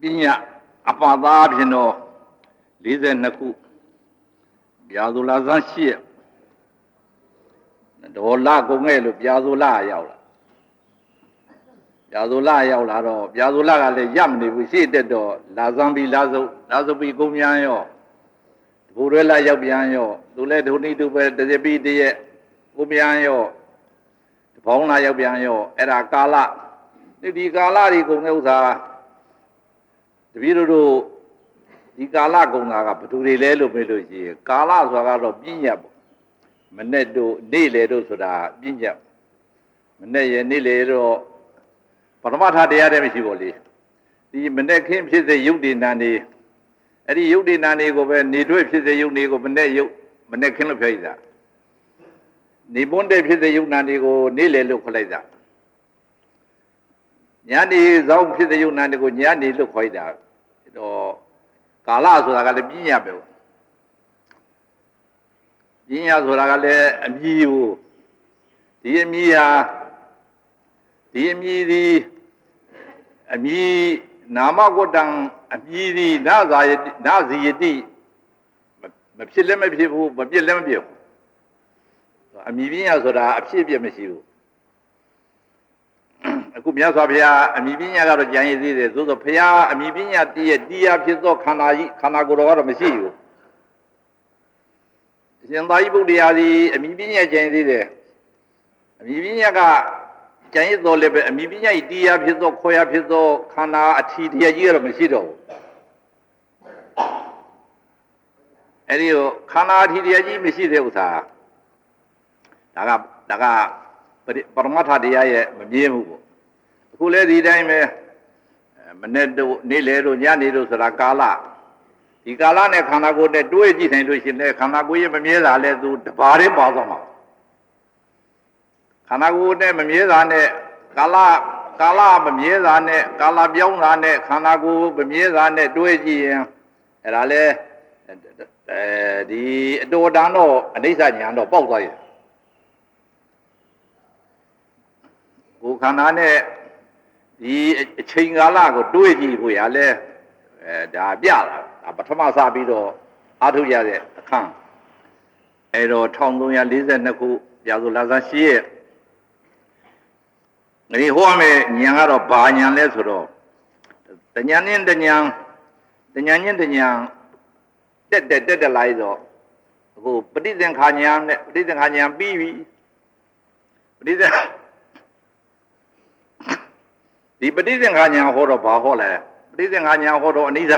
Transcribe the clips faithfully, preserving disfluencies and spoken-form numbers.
ပညာအပသားဖြင့်တော့၄၂ခုပြာသူလာဇန်းရှိရဒေါ်လာကုန်ခဲ့လို့ပြာသူလာရောက်လာပြာသူလာရောက်လာတော့ပြာသူလာကလည်းရပ်မနေဘူးရှေ့တက်တော့လာဇန်းပြီးလာစုပ်လာစုပ်ပြီးကုန်ပြန်ရောဘူရဲလာရောက်ပြန်ရောသူလည်းဒုနိတုပဲတရပိတရဲ့ကုန်ပြန်ရောဘောင်းလာရောက်ပြန်ရောအဲ့ဒါကာလဒီကာလဒီကုန်တဲ့ဥစ္စာတပည့်တို့ဒီကာလကုန်တာကဘယ်သူတွေလဲလို့ပြောလို့ရှိရင်ကာလဆိုတာကတော့ပြည့်ညတ်ပေါ့မနဲ့တို့နေ့လေတို့ဆိုတာပြည့်ညတ်မနဲ့ရနေ့လေတော့ပထမထတရားတည်းမရှိပါလေဒီမနဲ့ခင်းဖြစ်စေယုတ်ဒီနံနေအဲ့ဒီယုတ်ဒီနံတွေကိုပဲနေတွေ့ဖြစ်စေယုတ်တွေကိုမနဲ့ယုတ်မနဲ့ခင်းလို့ပြောရတာနေပွန်းတဲ့ဖြစ်စေယုတ်နံတွေကိုနေ့လေလို့ခေါ်လိုက်တာညနေဇောင်းဖြစ်စေယုတ်နံတွေကိုညနေလို့ခေါ်တာတော့ကာလဆိုတာကလည်းပြင်းရပဲပြင်းရဆိုတာကလည်းအမည်ကိုဒီအမည်ဟာဒီအမည်ဒီအမည်နာမဂုတံအမည်ဒီနာဇာယနာဇီယတိမဖြစ်လည်းမဖြစ်ဘူးမပြစ်လည်းမပြစ်ဘူးအမည်ပြင်းရဆိုတာအဖြစ်ပြမရှိဘူးအခုမြတ်စွာဘုရားအမိပညာကတော့ကြံရည်သေးတယ်သို့သောဘုရားအမိပညာတည်းရဲ့တရားဖြစ်သောခန္ဓာကြီးခန္ဓာကိုယ်တော်ကတော့မရှိဘူးရှင်သာရိပုတ္တရာသည်အမိပညာကြံရည်သေးတယ်အမိပညာကကြံရည်တော်လည်းပဲအမိပညာ၏တရားဖြစ်သောခေါ်ရဖြစ်သောခန္ဓာအထီးတရားကြီးကတော့မရှိတော့ဘူးအဲဒီခန္ဓာအထီးတရားကြီးမရှိတဲ့ဥစ္စာဒါကဒါကပရမတ္ထတရားရဲ့မမြင်ဘူးပေါ့အခုလည်းဒီတိုင်းပဲမနေ့တို့နေ့လေတို့ညနေတို့ဆိုတာကာလဒီကာလနဲ့ခန္ဓာကိုယ်နဲ့တွဲကြည့်နိုင်လို့ရှိရင်လည်းခန္ဓာကိုယ်ရဲ့မမြဲတာလည်းသူတပါးတည်းပါသွားမှာခန္ဓာကိုယ်နဲ့မမြဲတာနဲ့ကာလကာလမမြဲတာနဲ့ကာလပြောင်းတာနဲ့ခန္ဓာကိုယ်မမြဲတာနဲ့တွဲကြည့်ရင်အဲ့ဒါလည်းအဲဒီအတော်တန်တော့အနိစ္စညာတော့ပေါက်သွားရဲ့ကိုယ်ခန္ဓာနဲ့ဒီအချိန်ကာလကိုတွေးကြည့်ဖို့ရလဲအဲဒါပြတာဒါပထမစပြီးတော့အာထုရတဲ့အခန်းအဲတော့၁၃၄၂ခုပြာဆိုလာဇန်ရှိရဲ့ဒီဟောမယ်ဉာဏ်ကတော့ဘာဉာဏ်လဲဆိုတော့တဉာဏ်နဲ့တဉာဏ်တဉာဏ်နဲ့တဉာဏ်တက်တက်တက်တက်လိုက်တော့အခုပဋိသင်္ခာဉာဏ်နဲ့ပဋိသင်္ခာဉာဏ်ပြီးပြီပဋိသင်ဒီပဋိသင်္ခာဉာဏ်ဟောတော့ဘာဟောလဲပဋိသင်္ခာဉာဏ်ဟောတော့အနိစ္စ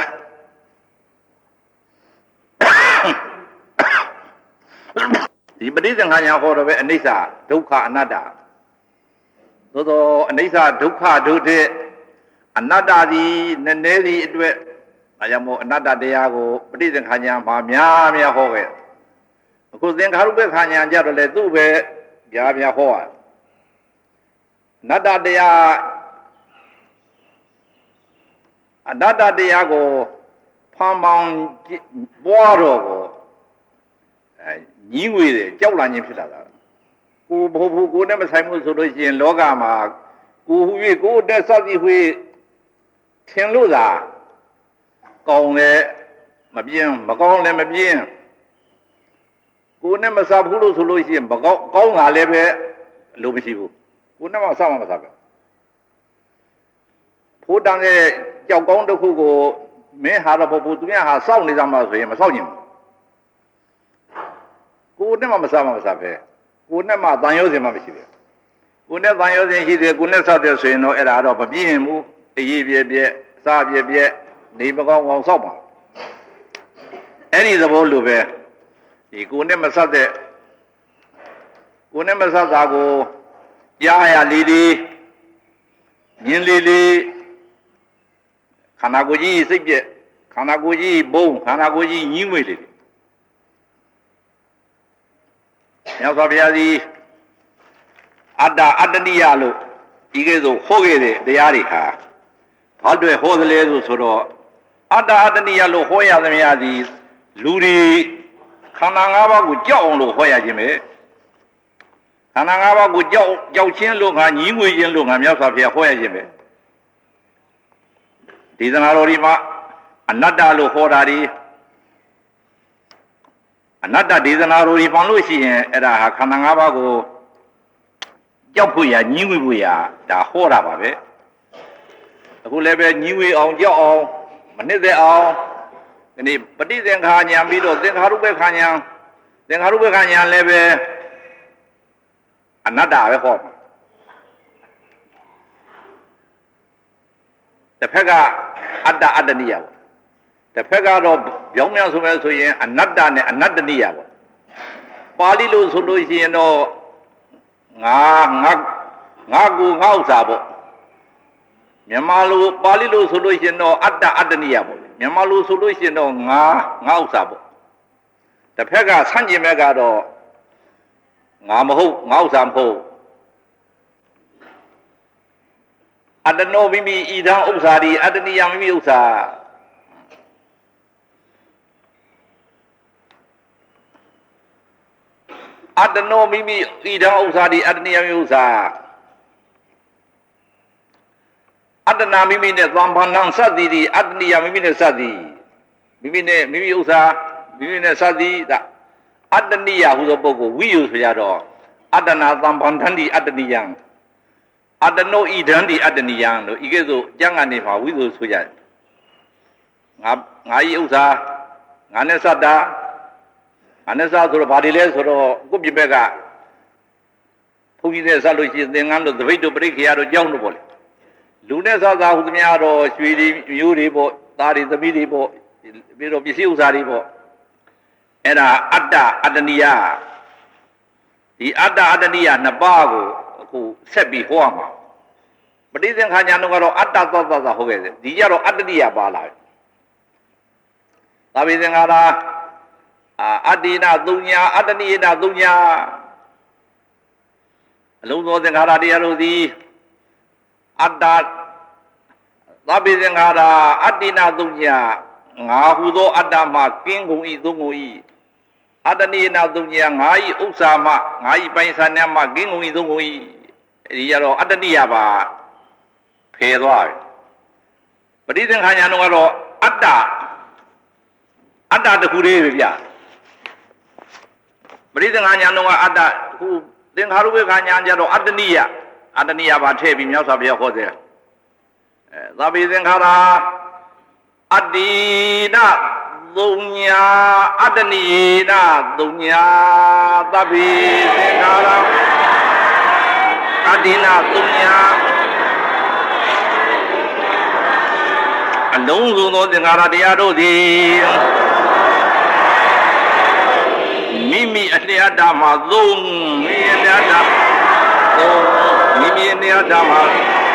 ဒီပဋိသင်္ခာဉာဏ်ဟောတော့ပဲအနိစ္စဒုက္ခအနတ္တသို့သောအနိစ္စဒုက္ခဒုတိအနတ္တသည်နည်းနည်းသည်အတွက်ဒါကြောင့်မို့အနတ္တတရားကိုပဋိသင်္ခာဉာဏ်မှာများများဟောခဲ့အခုသင်္ခါရုပ္ပခာဉာဏ်ကြတော့လေသူ့ပဲများများဟောရအနတ္တတရားအနတ္တတရားကိုဖန်ပေါင်းပွားတော့ကိုအဲညီးငွေတယ်ကြောက်လာခြင်းဖြစ်လာတာကိုဘိုးဘိုးကိုနဲ့မဆိုင်မှုဆိုလို့ရှိရင်လောကမှာကိုဟူ၍ကိုတက်စသည်ဟူထင်လို့သာကောင်းလဲမပြင်းမကောင်းလည်းမပြင်းကိုနဲ့မစားဘူးလို့ဆိုလို့ရှိရင်မကောင်းကောင်းတာလည်းပဲလို့မရှိဘူးကိုနဲ့မှစားမှမစားပဲဖိုးတန်းတဲ့ကြောက်ကောင်းတစ်ခုကိုမင်းဟာတော့ဘုသူများဟာစောင့်နေကြမှာဆိုရင်မစောင့်ချင်ဘူးကိုနဲ့မှမစားမှမစားပဲကိုနဲ့မှတန်ရုံးစင်မှမရှိဘူးကိုနဲ့တန်ရုံးစင်ရှိတယ်ကိုနဲ့ဆောက်တယ်ဆိုရင်တော့အဲ့ဒါတော့မပြင်းဘူးအရေးပြပြစားပြပြနေမကောင်းကောင်းစောက်ပါအဲ့ဒီသဘောလိုပဲဒီကိုနဲ့မဆက်တဲ့ကိုနဲ့မဆက်တာကိုကြားရလေးလေးမြင်လေးလေးခန္ဓာကိုယ်ကြီးစိတ်ပြက်ခန္ဓာကိုယ်ကြီးဘုံခန္ဓာကိုယ်ကြီးညှင်းငွေလေးမြတ်စွာဘုရားသည်အတ္တအတ္တနိယလို့ဒီကဲဆိုဟောခဲ့တဲ့တရားတွေဟာဘာတွေ့ဟောသလဲဆိုဆိုတော့အတ္တအတ္တနိယလို့ဟောရသမျှသည်လူတွေခန္ဓာ၅ပါးကိုကြောက်အောင်လို့ဟောရခြင်းပဲခန္ဓာ၅ပါးကိုကြောက်ကြောက်ခြင်းလို့ငါညှင်းငွေခြင်းလို့ငါမြတ်စွာဘုရားဟောရခြင်းပဲဒေသနာတော်ဒီမှာအနတ္တလို့ဟောတာဒီအနတ္တဒေသနာတော်ဒီပေါင်းလို့ရှိရင်အဲ့ဒါဟာခန္ဓာ၅ပါးကိုကြောက်ဖို့ရညှင်းဝေဖို့ရဒါဟောတာပါပဲအခုလည်းပဲညှင်းဝေအောင်ကြောက်အောင်မနစ်သက်အောင်ဒီနေ့ပฏิသင်္ခါဉာဏ်ပြီးတော့သင်္ခါရုပ္ပခာဉာဏ်သင်္ခါရုပ္ပခာဉာဏ်လည်းပဲအနတ္တပဲဟောတစ်ဖက်ကအတ္တအတ္တနိယပေါ့တစ်ဖက်ကတော့ပြောင်းပြောင်းဆိုမဲ့ဆိုရင်အနတ္တနဲ့အနတ္တနိယပေါ့ပါဠိလိုဆိုလို့ရှိရင်တော့ငါငါငါကူငါဥစ္စာပေါ့မြန်မာလိုပါဠိလိုဆိုလို့ရှိရင်တော့အတ္တအတ္တနိယပေါ့မြန်မာလိုဆိုလို့ရှိရင်တော့ငါငါဥစ္စာပေါ့တစ်ဖက်ကဆန့်ကျင်ဘက်ကတော့ငါမဟုတ်ငါဥစ္စာမဟုတ်အတ္တနောမိမိဤသောဥစ္စာဒီအတ္တနိယမိမိဥစ္စာအတ္တနောမိမိဤသောဥစ္စာဒီအတ္တနိယမိမိဥစ္စာအတ္တနာမိမိနဲ့သံဘာနံစသည်ဒီအတ္တနိယမိမိနဲ့စသည်မိမိနဲ့မိမိဥစ္စာမိမိနဲ့စသည်ဒါအတ္တနိယဟူသောပုဂ္ဂိုလ်ဝိယုဆိုရတော့အတ္တနာသံဘာတံဒီအတ္တနိယံအတ္တနောဣဒံဒီအတ္တနိယံလို့ဤကဲ့သို့ကျမ်းဂန်နေမှာဝိသုဆိုရတယ်ငါငါဤဥစ္စာငါနဲ့စတာငါနဲ့စဆိုတော့ဘာတွေလဲဆိုတော့ကိုပြဘက်ကဘုန်းကြီးနဲ့စလို့ရှိရင်သင်္ကန်းတို့သပိတ်တို့ပရိက္ခရာတို့ကြောင်းတို့ပေါ့လေလူနဲ့စသာဟူသမျှတော့ရွှေတွေမျိုးတွေပေါ့သားတွေသမီးတွေပေါ့ပြီးတော့ပစ္စည်းဥစ္စာတွေပေါ့အဲ့ဒါအတ္တအတ္တနိယဒီအတ္တအတ္တနိယနှစ်ပါးကိုအခုဆက်ပြီးဟောမှာပဋိသင်္ခါဉာဏ်တော့ကတော့အတ္တသသသဟုတ်ရဲ့ဒီကြတော့အတ္တနိယပါလာတယ်သာဝေသင်္ခါရအတ္တိနသုံးညာအတ္တနိယနသုံးညာအလုံးစုံသင်္ခါရတရားတို့သည်အတ္တသာဝေသင်္ခါရအတ္တိနသုံးညာငါဟုသောအတ္တမှကင်းကုန်၏သုံးကုန်၏အတ္တနိယနသုံးညာငါ၏ဥစ္စာမှငါ၏ပိုင်ဆိုင်များမှကင်းကုန်၏သုံးကုန်၏ဒီရတော့အတ္တနိယပါဖယ်သွားပြီပဋိသင်္ခါဉာဏ်တော့ကတော့အတ္တအတ္တတခုလေးပဲဗျပဋိသင်္ခါဉာဏ်တော့ကအတ္တခုသင်္ခါရုပ္ပခာဉာဏ်ကြတော့အတ္တနိယအတ္တနိယပါထည့်ပြီးမြတ်စွာဘုရားဟောတဲ့အဲသဗ္ဗေသင်္ခါရအတ္တိနသုံးညာအတ္တနိယနသုံးညာသဗ္ဗေသင်္ခါရအတ္တိနသုံးညာအလုံးစုံသောသင်္ခါရတရားတို့သည်မိမိအလျက်တာမှာသုံးမိအလျက်တာသုံးမိမိအလျက်တာမှာ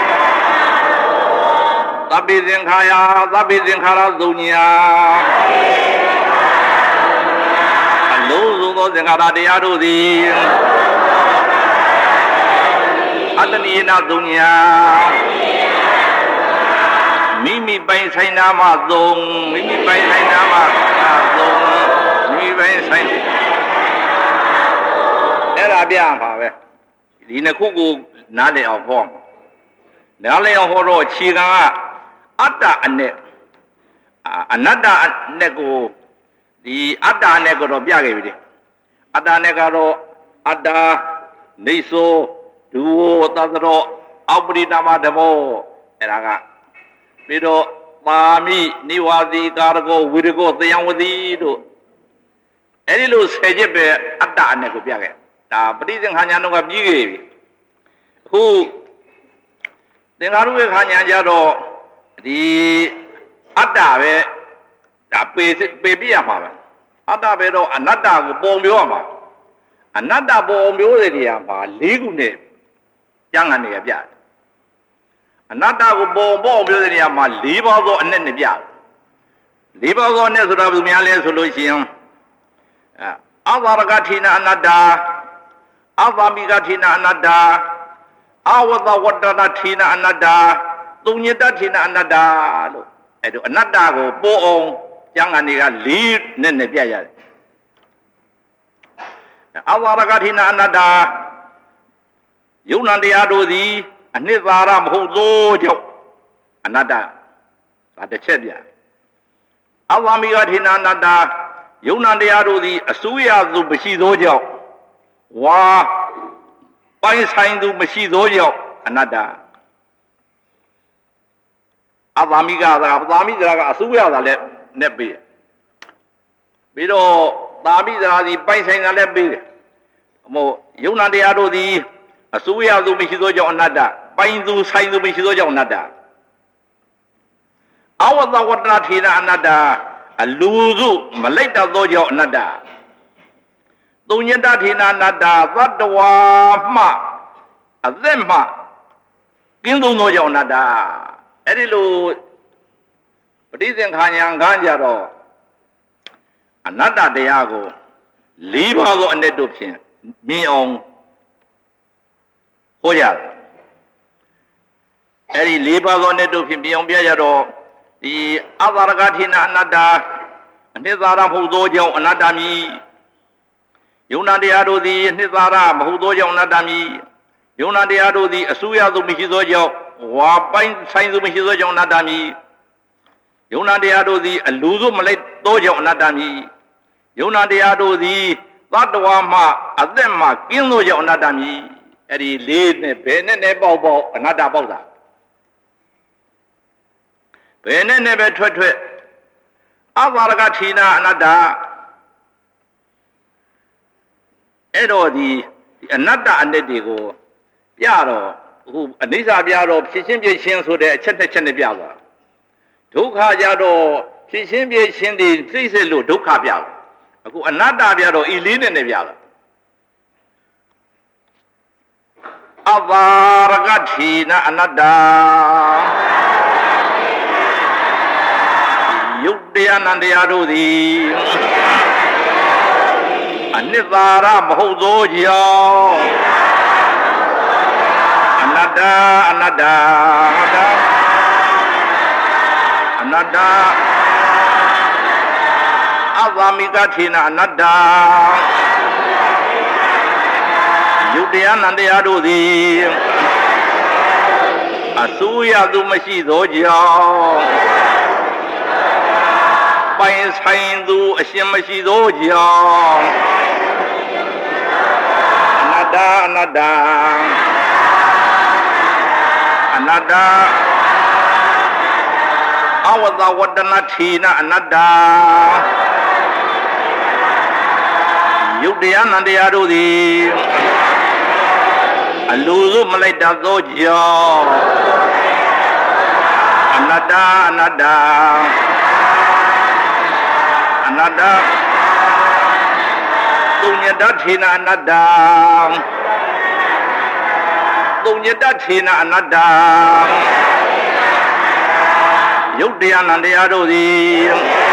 သဗ္ဗေသင်္ခါရသဗ္ဗေသင်္ခါရသုံးညာအလုံးစုံသောသင်္ခါရတရားတို့သည်အတ္တနိယနသုံးညာမိမိပိုင်ဆိုင်နာမှသုံးမိမိပိုင်ဆိုင်နာမှသုံးမိမိပိုင်ဆိုင်အဲ့ဒါပြပါပဲဒီနှစ်ခုကိုနားလည်အောင်ဟောနားလည်အောင်ဟောတော့ခြေခံကအတ္တအနဲ့အနတ္တအနဲ့ကိုဒီအတ္တအနဲ့ကိုတော့ပြခဲ့ပြီလေအတ္တနဲ့ကတော့အတ္တနေသောဒုဝသတ္တရောအပရိနာမဓမ္မောအဲ့ဒါကပြီးတော့ပါမိနိဝါတိကာရကောဝိရကောသယံဝတိတို့အဲ့ဒီလိုဆယ်ချက်ပဲအတ္တအနဲ့ကိုပြခဲ့ဒါပဋိသင်္ခါဉာဏ်တော့ကပြီးခဲ့ပြီအခုသင်္ခါရုပ္ပခါဉာဏ်ကြတော့ဒီအတ္တပဲဒါပေပေပြရမှာပဲအတ္တပဲတော့အနတ္တကိုပုံပြောရမှာအနတ္တပုံပြောတဲ့နေရာမှာ၄ခုနဲ့ကျမ်းဂန်နေရပြတယ်အနတ္တကိုပုံပေါ်ပြောတဲ့နေရာမှာ၄ပါးသောအနဲ့နဲ့ပြတယ်၄ပါးသောအနဲ့ဆိုတာဘယ်လိုများလဲဆိုလို့ရှိရင်အဝါရကထိနာအနတ္တအဝါမိကထိနာအနတ္တအဝတဝတ္တနာထိနာအနတ္တသုံးညတထိနာအနတ္တလို့အဲ့တော့အနတ္တကိုပေါ်အောင်ကျမ်းဂန်တွေက၄နဲ့နဲ့ပြရတယ်အဝါရကထိနာအနတ္တယုံနာတရားတို့သည်အနှစ်သာရမဟုတ်သောကြောင့်အနတ္တဒါတစ်ချက်ပြအဝါမိကထေနာအနတ္တယုံနာတရားတို့သည်အစိုးရသူမရှိသောကြောင့်ဝါပိုင်းဆိုင်သူမရှိသောကြောင့်အနတ္တအဝါမိကသာသာမိသရာကအစိုးရသာလည်းနဲ့ပေးပြီးတော့သာမိသရာသည်ပိုင်းဆိုင်တာလည်းပေးတယ်မို့ယုံနာတရားတို့သည်အစိုးရသူမရှိသောကြောင့်အနတ္တပိုင်းသူဆိုင်သူမရှိသောကြောင့်အနတ္တအဝတ္တဝတ္တထေနာအနတ္တအလူစုမလိုက်တတ်သောကြောင့်အနတ္တသုံးညတထေနာအနတ္တသတ္တဝါမှအသက်မှကင်းသုံးသောကြောင့်အနတ္တအဲ့ဒီလိုပဋိသင်္ခါညာခန်းကြတော့အနတ္တတရားကိုလေးပါးသောအ내တို့ဖြင့်မြင်အောင်ဟောရတယ်အဲ့ဒီလေးပါးသောအ내တို့ဖြင့်မြင်အောင်ပြကြတော့ဒီအဘာရကထေနာအနတ္တအနှစ်သာရမဟုတ်သောကြောင့်အနတ္တမည်ယုံနာတရားတို့သည်အနှစ်သာရမဟုတ်သောကြောင့်အနတ္တမည်ယုံနာတရားတို့သည်အစိုးရသူမရှိသောကြောင့်ဝါပိုင်းဆိုင်သူမရှိသောကြောင့်အနတ္တမည်ယုံနာတရားတို့သည်အလူစုမလိုက်သောကြောင့်အနတ္တမည်ယုံနာတရားတို့သည်သတ္တဝါမှအသက်မှကင်းသောကြောင့်အနတ္တမည်အဲ့ဒီလေးနဲ့ဘယ်နဲ့နဲ့ပေါက်ပေါက်အနတ္တပေါက်တာဘယ်နဲ့နဲ့ပဲထွက်ထွက်အဘာရကထေနာအနတ္တအဲ့တော့ဒီအနတ္တအ내တွေကိုပြတော့အခုအနိစ္စပြတော့ဖြစ်ချင်းပြချင်းဆိုတဲ့အချက်တစ်ချက်နဲ့ပြသွားဒုက္ခကြတော့ဖြစ်ချင်းပြချင်းတွေသိစေလို့ဒုက္ခပြတယ်အခုအနတ္တပြတော့ဤလေးနဲ့နဲ့ပြတာအဘာရကထေနာအနတ္တယုတ်တရားနန္တရားတို့သည်အနှစ်သာရမဟုတ်သောကြောင့်အနတ္တအနတ္တအနတ္တအဝါမိကထေနာအနတ္တယုတ်တရားနန္တရားတို့သည်အစိုးရသူမရှိသောကြောင့်ပိုင်ဆိုင်သူအရှင်မရှိသောကြောင့်အနတ္တအနတ္တအနတ္တအဝတ္တဝတ္တနာထေနာအနတ္တယုတ်တရားနန္တရားတို့သည်အလိုစုမလိုက်တတ်သောကြောင့်အနတ္တအနတ္တအနတ္တသုံးညတထေနာအနတ္တသုံးညတထေနာအနတ္တယုတ်တရားနန္တရားတို့သည်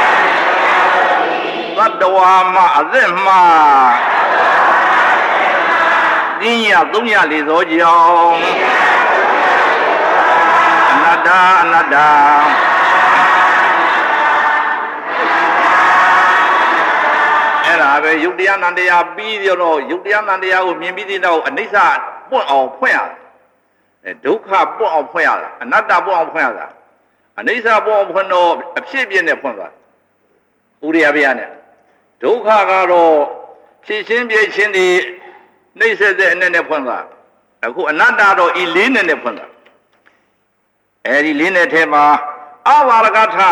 သတ္တဝါမှအသက်မှဉာဏ်ရသုံးရလေသောကြောင့်အနတ္တအနတ္တအဲ့ဒါပဲယုတ်တရားနန္တရားပြီးတော့ယုတ်တရားနန္တရားကိုမြင်ပြီးတဲ့နောက်အနိစ္စပွင့်အောင်ဖွင့်ရအဲဒုက္ခပွင့်အောင်ဖွင့်ရတာအနတ္တပွင့်အောင်ဖွင့်ရတာအနိစ္စပွင့်အောင်ဖွင့်တော့အဖြစ်ပြည့်နဲ့ဖွင့်သွားဥရိယဗျာနဲ့ဒုက္ခကတော့ဖြစ်ချင်းပြည့်ချင်းဒီနှိမ့်ဆက်တဲ့အနဲ့နဲ့ဖွင့်သွားအခုအနတ္တတော့ဤလေးနဲ့နဲ့ဖွင့်သွားအဲဒီလေးနဲ့ထဲမှာအဝါရကထ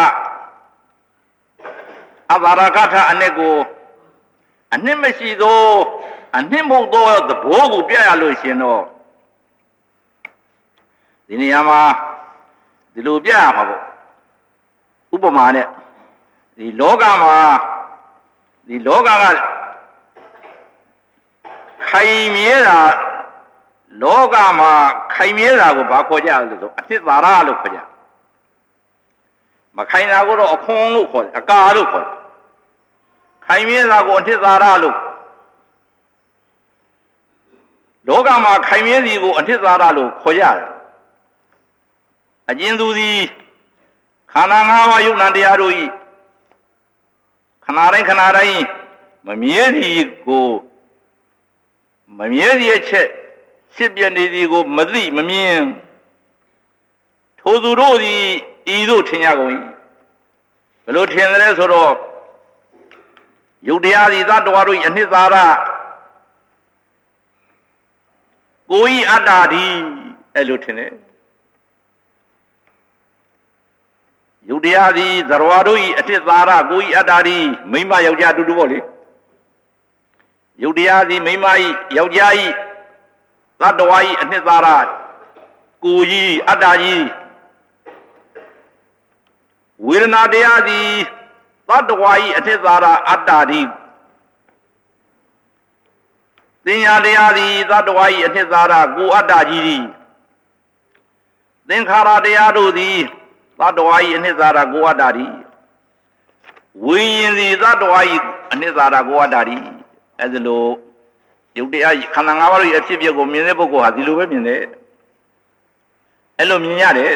အဝါရကထအနဲ့ကိုအနှစ်မရှိသောအနှစ်မဟုတ်သောသဘောကိုပြရလို့ရှင်တော့ဒီနေရာမှာဒီလိုပြရမှာပေါ့ဥပမာနဲ့ဒီလောကမှာဒီလောကကခိုင်မြဲတာလောကမှာခိုင်မြဲတာကိုဘာခေါ်ကြလဲဆိုအနှစ်သာရလို့ခေါ်ကြမခိုင်တာကိုတော့အခွန်လို့ခေါ်တယ်အကာလို့ခေါ်တယ်ခိုင်မြဲတာကိုအနှစ်သာရလို့လောကမှာခိုင်မြဲစီကိုအနှစ်သာရလို့ခေါ်ရတယ်အကျဉ်းသူသည်ခန္ဓာ၅ပါးယုတ်နံတရားတို့ဤခဏတိုင်းခဏတိုင်းမမြဲစီကိုမမြဲစီအချက်ဖြစ်ပြနေစီကိုမသိမမြင်ထိုသူတို့သည်ဤသို့ထင်ရကုန်၏ဘယ်လိုထင်တယ်လဲဆိုတော့ယုတ်တရားသည်သတ္တဝါတို့၏အနှစ်သာရကိုယ်ဤအတ္တသည်အဲ့လိုထင်တယ်ယုတ်တရားသည်သတ္တဝါတို့၏အနှစ်သာရကိုယ်ဤအတ္တသည်မိန်းမယောက်ျားအတူတူပေါ့လေယုတ်တရားသည်မိန်းမ၏ယောက်ျား၏သတ္တဝါ၏အနှစ်သာရကိုယ်ဤအတ္တကြီးဝေဒနာတရားသည်သတ္တဝါ၏အနှစ်သာရအတ္တသည်သင်္ညာတရားသည်သတ္တဝါ၏အနှစ်သာရကိုယ်အတ္တကြီးသည်သင်္ခါရတရားတို့သည်သတ္တဝါ၏အနှစ်သာရကိုယ်အတ္တသည်ဝိညာဉ်သည်သတ္တဝါ၏အနှစ်သာရကိုယ်အတ္တသည်အဲဒါလိုယုတ်တရားခန္ဓာ၅ပါးရဲ့အဖြစ်အပျက်ကိုမြင်တဲ့ပုဂ္ဂိုလ်ဟာဒီလိုပဲမြင်တယ်အဲလိုမြင်ရတယ်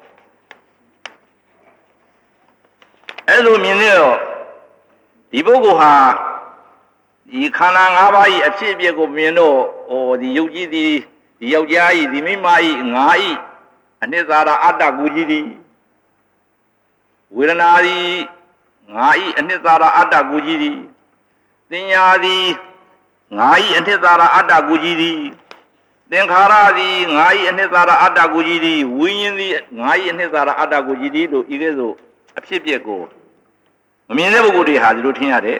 အဲလိုမြင်နေတော့ဒီပုဂ္ဂိုလ်ဟာဒီခန္ဓာ၅ပါး၏အဖြစ်အပျက်ကိုမြင်တော့ဟောဒီယုတ်ကြီးဒီဒီယောက်ျား၏ဒီမိန်းမ၏ငါ၏အနှစ်သာရအတ္တကိုကြီးသည်ဝေဒနာသည်ငါ၏အနှစ်သာရအတ္တကိုကြီးသည်သင်ညာသည်ငါ၏အနှစ်သာရအတ္တကိုကြီးသည်သင်္ခါရသည်ငါ၏အနှစ်သာရအတ္တကိုကြီးသည်ဝိညာဉ်သည်ငါ၏အနှစ်သာရအတ္တကိုကြီးသည်တို့ဤကဲ့သို့အဖြစ်အပျက်ကိုမမြင်တဲ့ပုဂ္ဂိုလ်တွေဟာဒီလိုထင်ရတယ်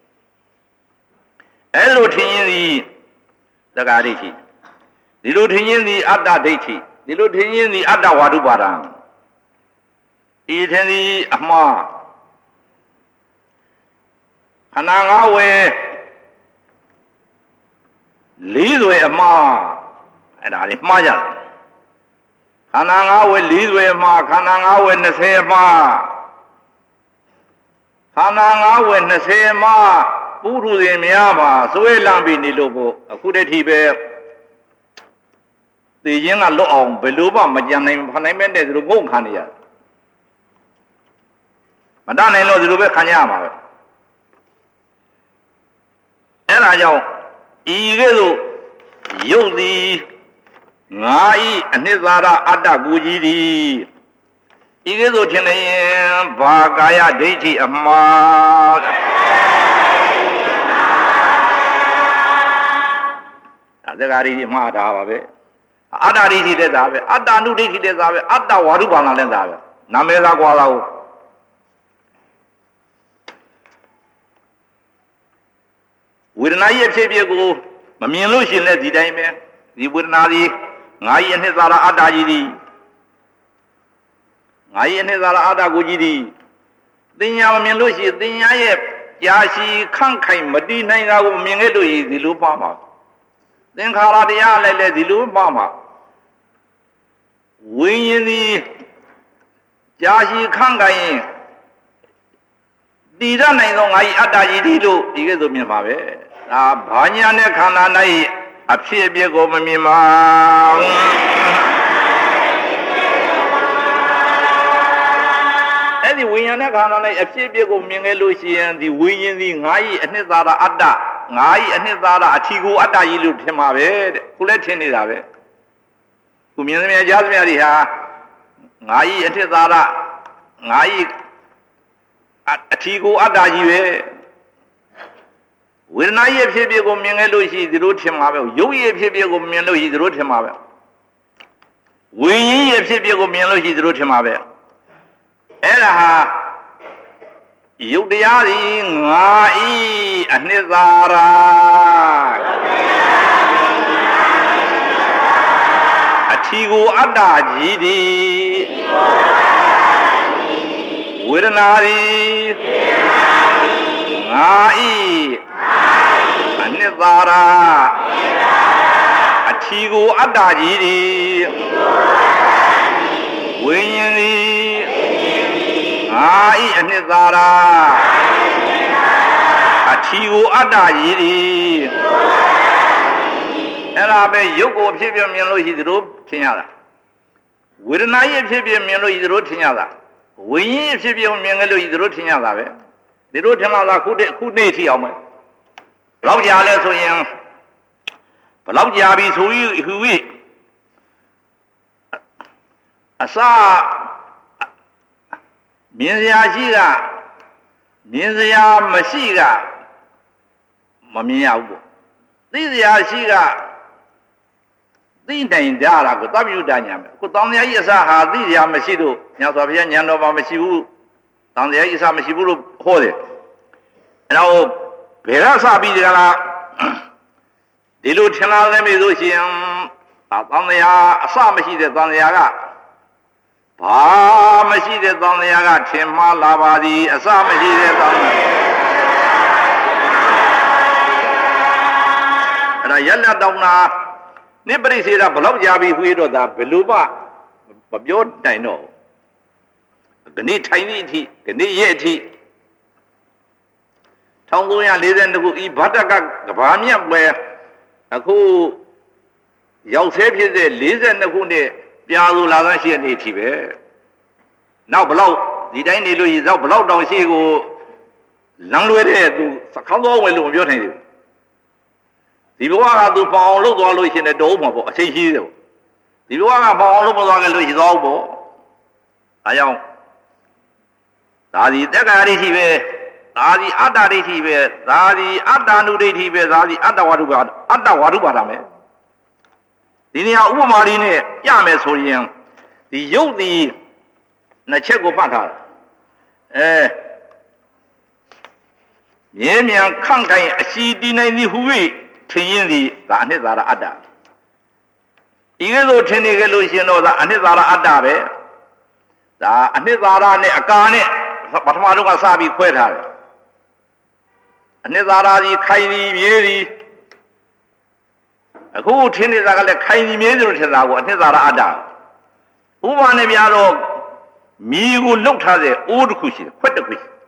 အဲလိုထင်ရင်ဒီသက္ကာဒိဋ္ဌိဒီလိုထင်ရင်ဒီအတ္တဒိဋ္ဌိဒီလိုထင်ရင်ဒီအတ္တဝါဒုပါဒံဤထင်သည်အမှားခန္ဓာ၅ဝယ်လေးသွေအမှားအဲ့ဒါလေးမှားကြတယ်ခန္ဓာ၅ဝယ်လေးသွေအမှားခန္ဓာ၅ဝယ်၂၀အမှားခန္ဓာ၅ဝယ်၂၀အမှားပုရုဇဉ်များမှာစွဲလမ်းပြီးနေလို့ကိုအခုတည်းထိပဲသိခြင်းကလွတ်အောင်ဘယ်လိုမှမကြံနိုင်ဖနိုင်မဲ့တဲ့သူတို့ငုံခံနေရတယ်မတတ်နိုင်လို့ဒီလိုပဲခံရမှာပဲအဲ့ဒါကြောင့်ဤကဲ့သို့ယုတ်သည်ငါဤအနှစ်သာရအတ္တကိုကြီးသည်ဤကဲ့သို့ထင်လျင်ဘာကာယဒိဋ္ဌိအမှားဒါသက္ကာဒိဋ္ဌိမှားတာပါပဲအတ္တဒိဋ္ဌိတဲ့သားပဲအတ္တနုဒိဋ္ဌိတဲ့သားပဲအတ္တဝါရုပါဏလည်းသားပဲနာမည်သာကွာလာဟုတ်ဝေဒနာရဲ့ဖြစ်ဖြစ်ကိုမမြင်လို့ရှိရင်လည်းဒီတိုင်းပဲဒီဝေဒနာဒီငါ၏အနှစ်သာရအတ္တကြီးသည်ငါ၏အနှစ်သာရအတ္တကိုကြီးသည်သင်ညာမမြင်လို့ရှိရင်သင်ညာရဲ့ကြာရှည်ခန့်ခိုင်မတည်နိုင်တာကိုမြင်ခဲ့လို့ရဒီလိုပါမှာသင်္ခါရတရားလည်းလည်းဒီလိုပါမှာဝိညာဉ်သည်ကြာရှည်ခန့်ခိုင်ရင်တည်ရနိုင်သောငါ၏အတ္တကြီးသည်လို့ဒီကဲ့သို့မြင်ပါပဲဒါဘာညာနဲ့ခန္ဓာ၌အဖြစ်အပျက်ကိုမမြင်ပါအဲ့ဒီဝိညာဉ်နဲ့ခန္ဓာ၌အဖြစ်အပျက်ကိုမြင်ခဲ့လို့ရှိရင်ဒီဝိညာဉ်သည်ငါ၏အနှစ်သာရအတ္တငါ၏အနှစ်သာရအထီကိုအတ္တကြီးလို့ထင်ပါပဲတဲ့ခုလည်းထင်နေတာပဲခုမြင်သမျှကြားသမျှတွေဟာငါ၏အနှစ်သာရငါ၏အထီကိုအတ္တကြီးပဲဝေဒနာရဲ့ဖြစ်ဖြစ်ကိုမြင်ခဲ့လို့ရှိဒီလိုထင်မှာပဲရုပ်ရဲ့ဖြစ်ဖြစ်ကိုမြင်လို့ရှိဒီလိုထင်မှာပဲဝိညာဉ်ရဲ့ဖြစ်ဖြစ်ကိုမြင်လို့ရှိဒီလိုထင်မှာပဲအဲ့ဒါဟာယုတ်တရားသည်ငါဤအနှစ်သာရအထီကိုအတ္တကြီးသည်ဝေဒနာသည်ငါဤအနှစ်သာရအထီကိုအတ္တကြီးသည်ဝိညာဉ်သည်ငါဤအနှစ်သာရအထီကိုအတ္တကြီးသည်အဲ့ဒါပဲရုပ်ကိုဖြစ်ဖြစ်မြင်လို့ရှိသလိုထင်ရတာဝေဒနာရဲ့ဖြစ်ဖြစ်မြင်လို့ရှိသလိုထင်ရတာဝိညာဉ်ရဲ့ဖြစ်ဖြစ်မြင်လို့ရှိသလိုထင်ရတာပဲဒီလိုထင်မှသာခုတည်းခုနေ့ထိအောင်မယ်ဘလောက်ကြာလဲဆိုရင်ဘလောက်ကြာပြီဆိုပြီးဟူပြီးအစမြင်စရာရှိကမြင်စရာမရှိကမမြင်ရဘူးပေါ့သိစရာရှိကသိနိုင်ကြတာကိုသဗ္ဗယုတညာမယ်အခုတောင်းတရားကြီးအစဟာသိစရာမရှိလို့ညာစွာဘုရားဉာဏ်တော်မှာမရှိဘူးတောင်းတရားကြီးအစမရှိဘူးလို့ဟောတယ်အဲတော့ဘယ်ကစပြီးကြလားဒီလိုထင်လာတယ်မျိုးဆိုရှင်တောင်းတရားအစမရှိတဲ့တောင်းတရားကဘာမရှိတဲ့တောင်းတရားကထင်မှားလာပါသည်အစမရှိတဲ့တောင်းတရားအဲ့ဒါရက်လက်တောင်းတာနိပရိစေတာဘလောက်ကြာပြီခွေးတော့ဒါဘယ်လိုမှမပြောနိုင်တော့ခဏထိုင်သည့်အထိခဏရဲ့အထိ၁၃၄၂ခုဤဗတ္တကကဘာမြတ်ပွဲအခုရောက်ဆဲဖြစ်တဲ့၄၂ခုနှစ်ပြာသူလာသန်းရှိတဲ့နေ့အထိပဲနောက်ဘလောက်ဒီတိုင်းနေလို့ရတော့ဘလောက်တောင်ရှိကိုလမ်းလွဲတဲ့သူစခေါင်းတော်ဝင်လို့မပြောနိုင်ဘူးဒီဘဝကသူပေါအောင်လုပ်သွားလို့ရှိရင်တော့မှာပေါ့အချိန်ရှိသေးတယ်ပေါ့ဒီဘဝကပေါအောင်လုပ်မသွားကြလို့ရှိတော့ပေါ့ဒါကြောင့်ဒါဒီတက္ကရာဒိဋ္ဌိပဲဒါဒီအတ္တဒိဋ္ဌိပဲဒါဒီအတ္တနုဒိဋ္ဌိပဲဒါဒီအတ္တဝါဒုပါအတ္တဝါဒုပါတာမယ်ဒီနေရာဥပမာလေးနဲ့ပြမယ်ဆိုရင်ဒီယုတ်ဒီနှစ်ချက်ကိုပတ်ထားတယ်အဲမြဲမြံခန့်ခိုင်အရှိတည်နိုင်သည်ဟူ၍ထင်ရင်သည်ဒါအနှစ်သာရအတ္တဒီကဲဆိုထင်နေကြလို့ရှင်တော့ဒါအနှစ်သာရအတ္တပဲဒါအနှစ်သာရနဲ့အကာနဲ့ပထမတော့ကစပြီးခွဲထားတယ်အနှစ်သာရကြီးခိုင်သည်မြဲသည်အခုထင်နေတာကလည်းခိုင်ကြီးမြဲတယ်လို့ထင်တာကိုအနှစ်သာရအတ္တဥပမာနဲ့ပြတော့မြေကိုလှုပ်ထားတဲ့အိုးတစ်ခုရှိတယ်ခွက်တစ်ခုရှိ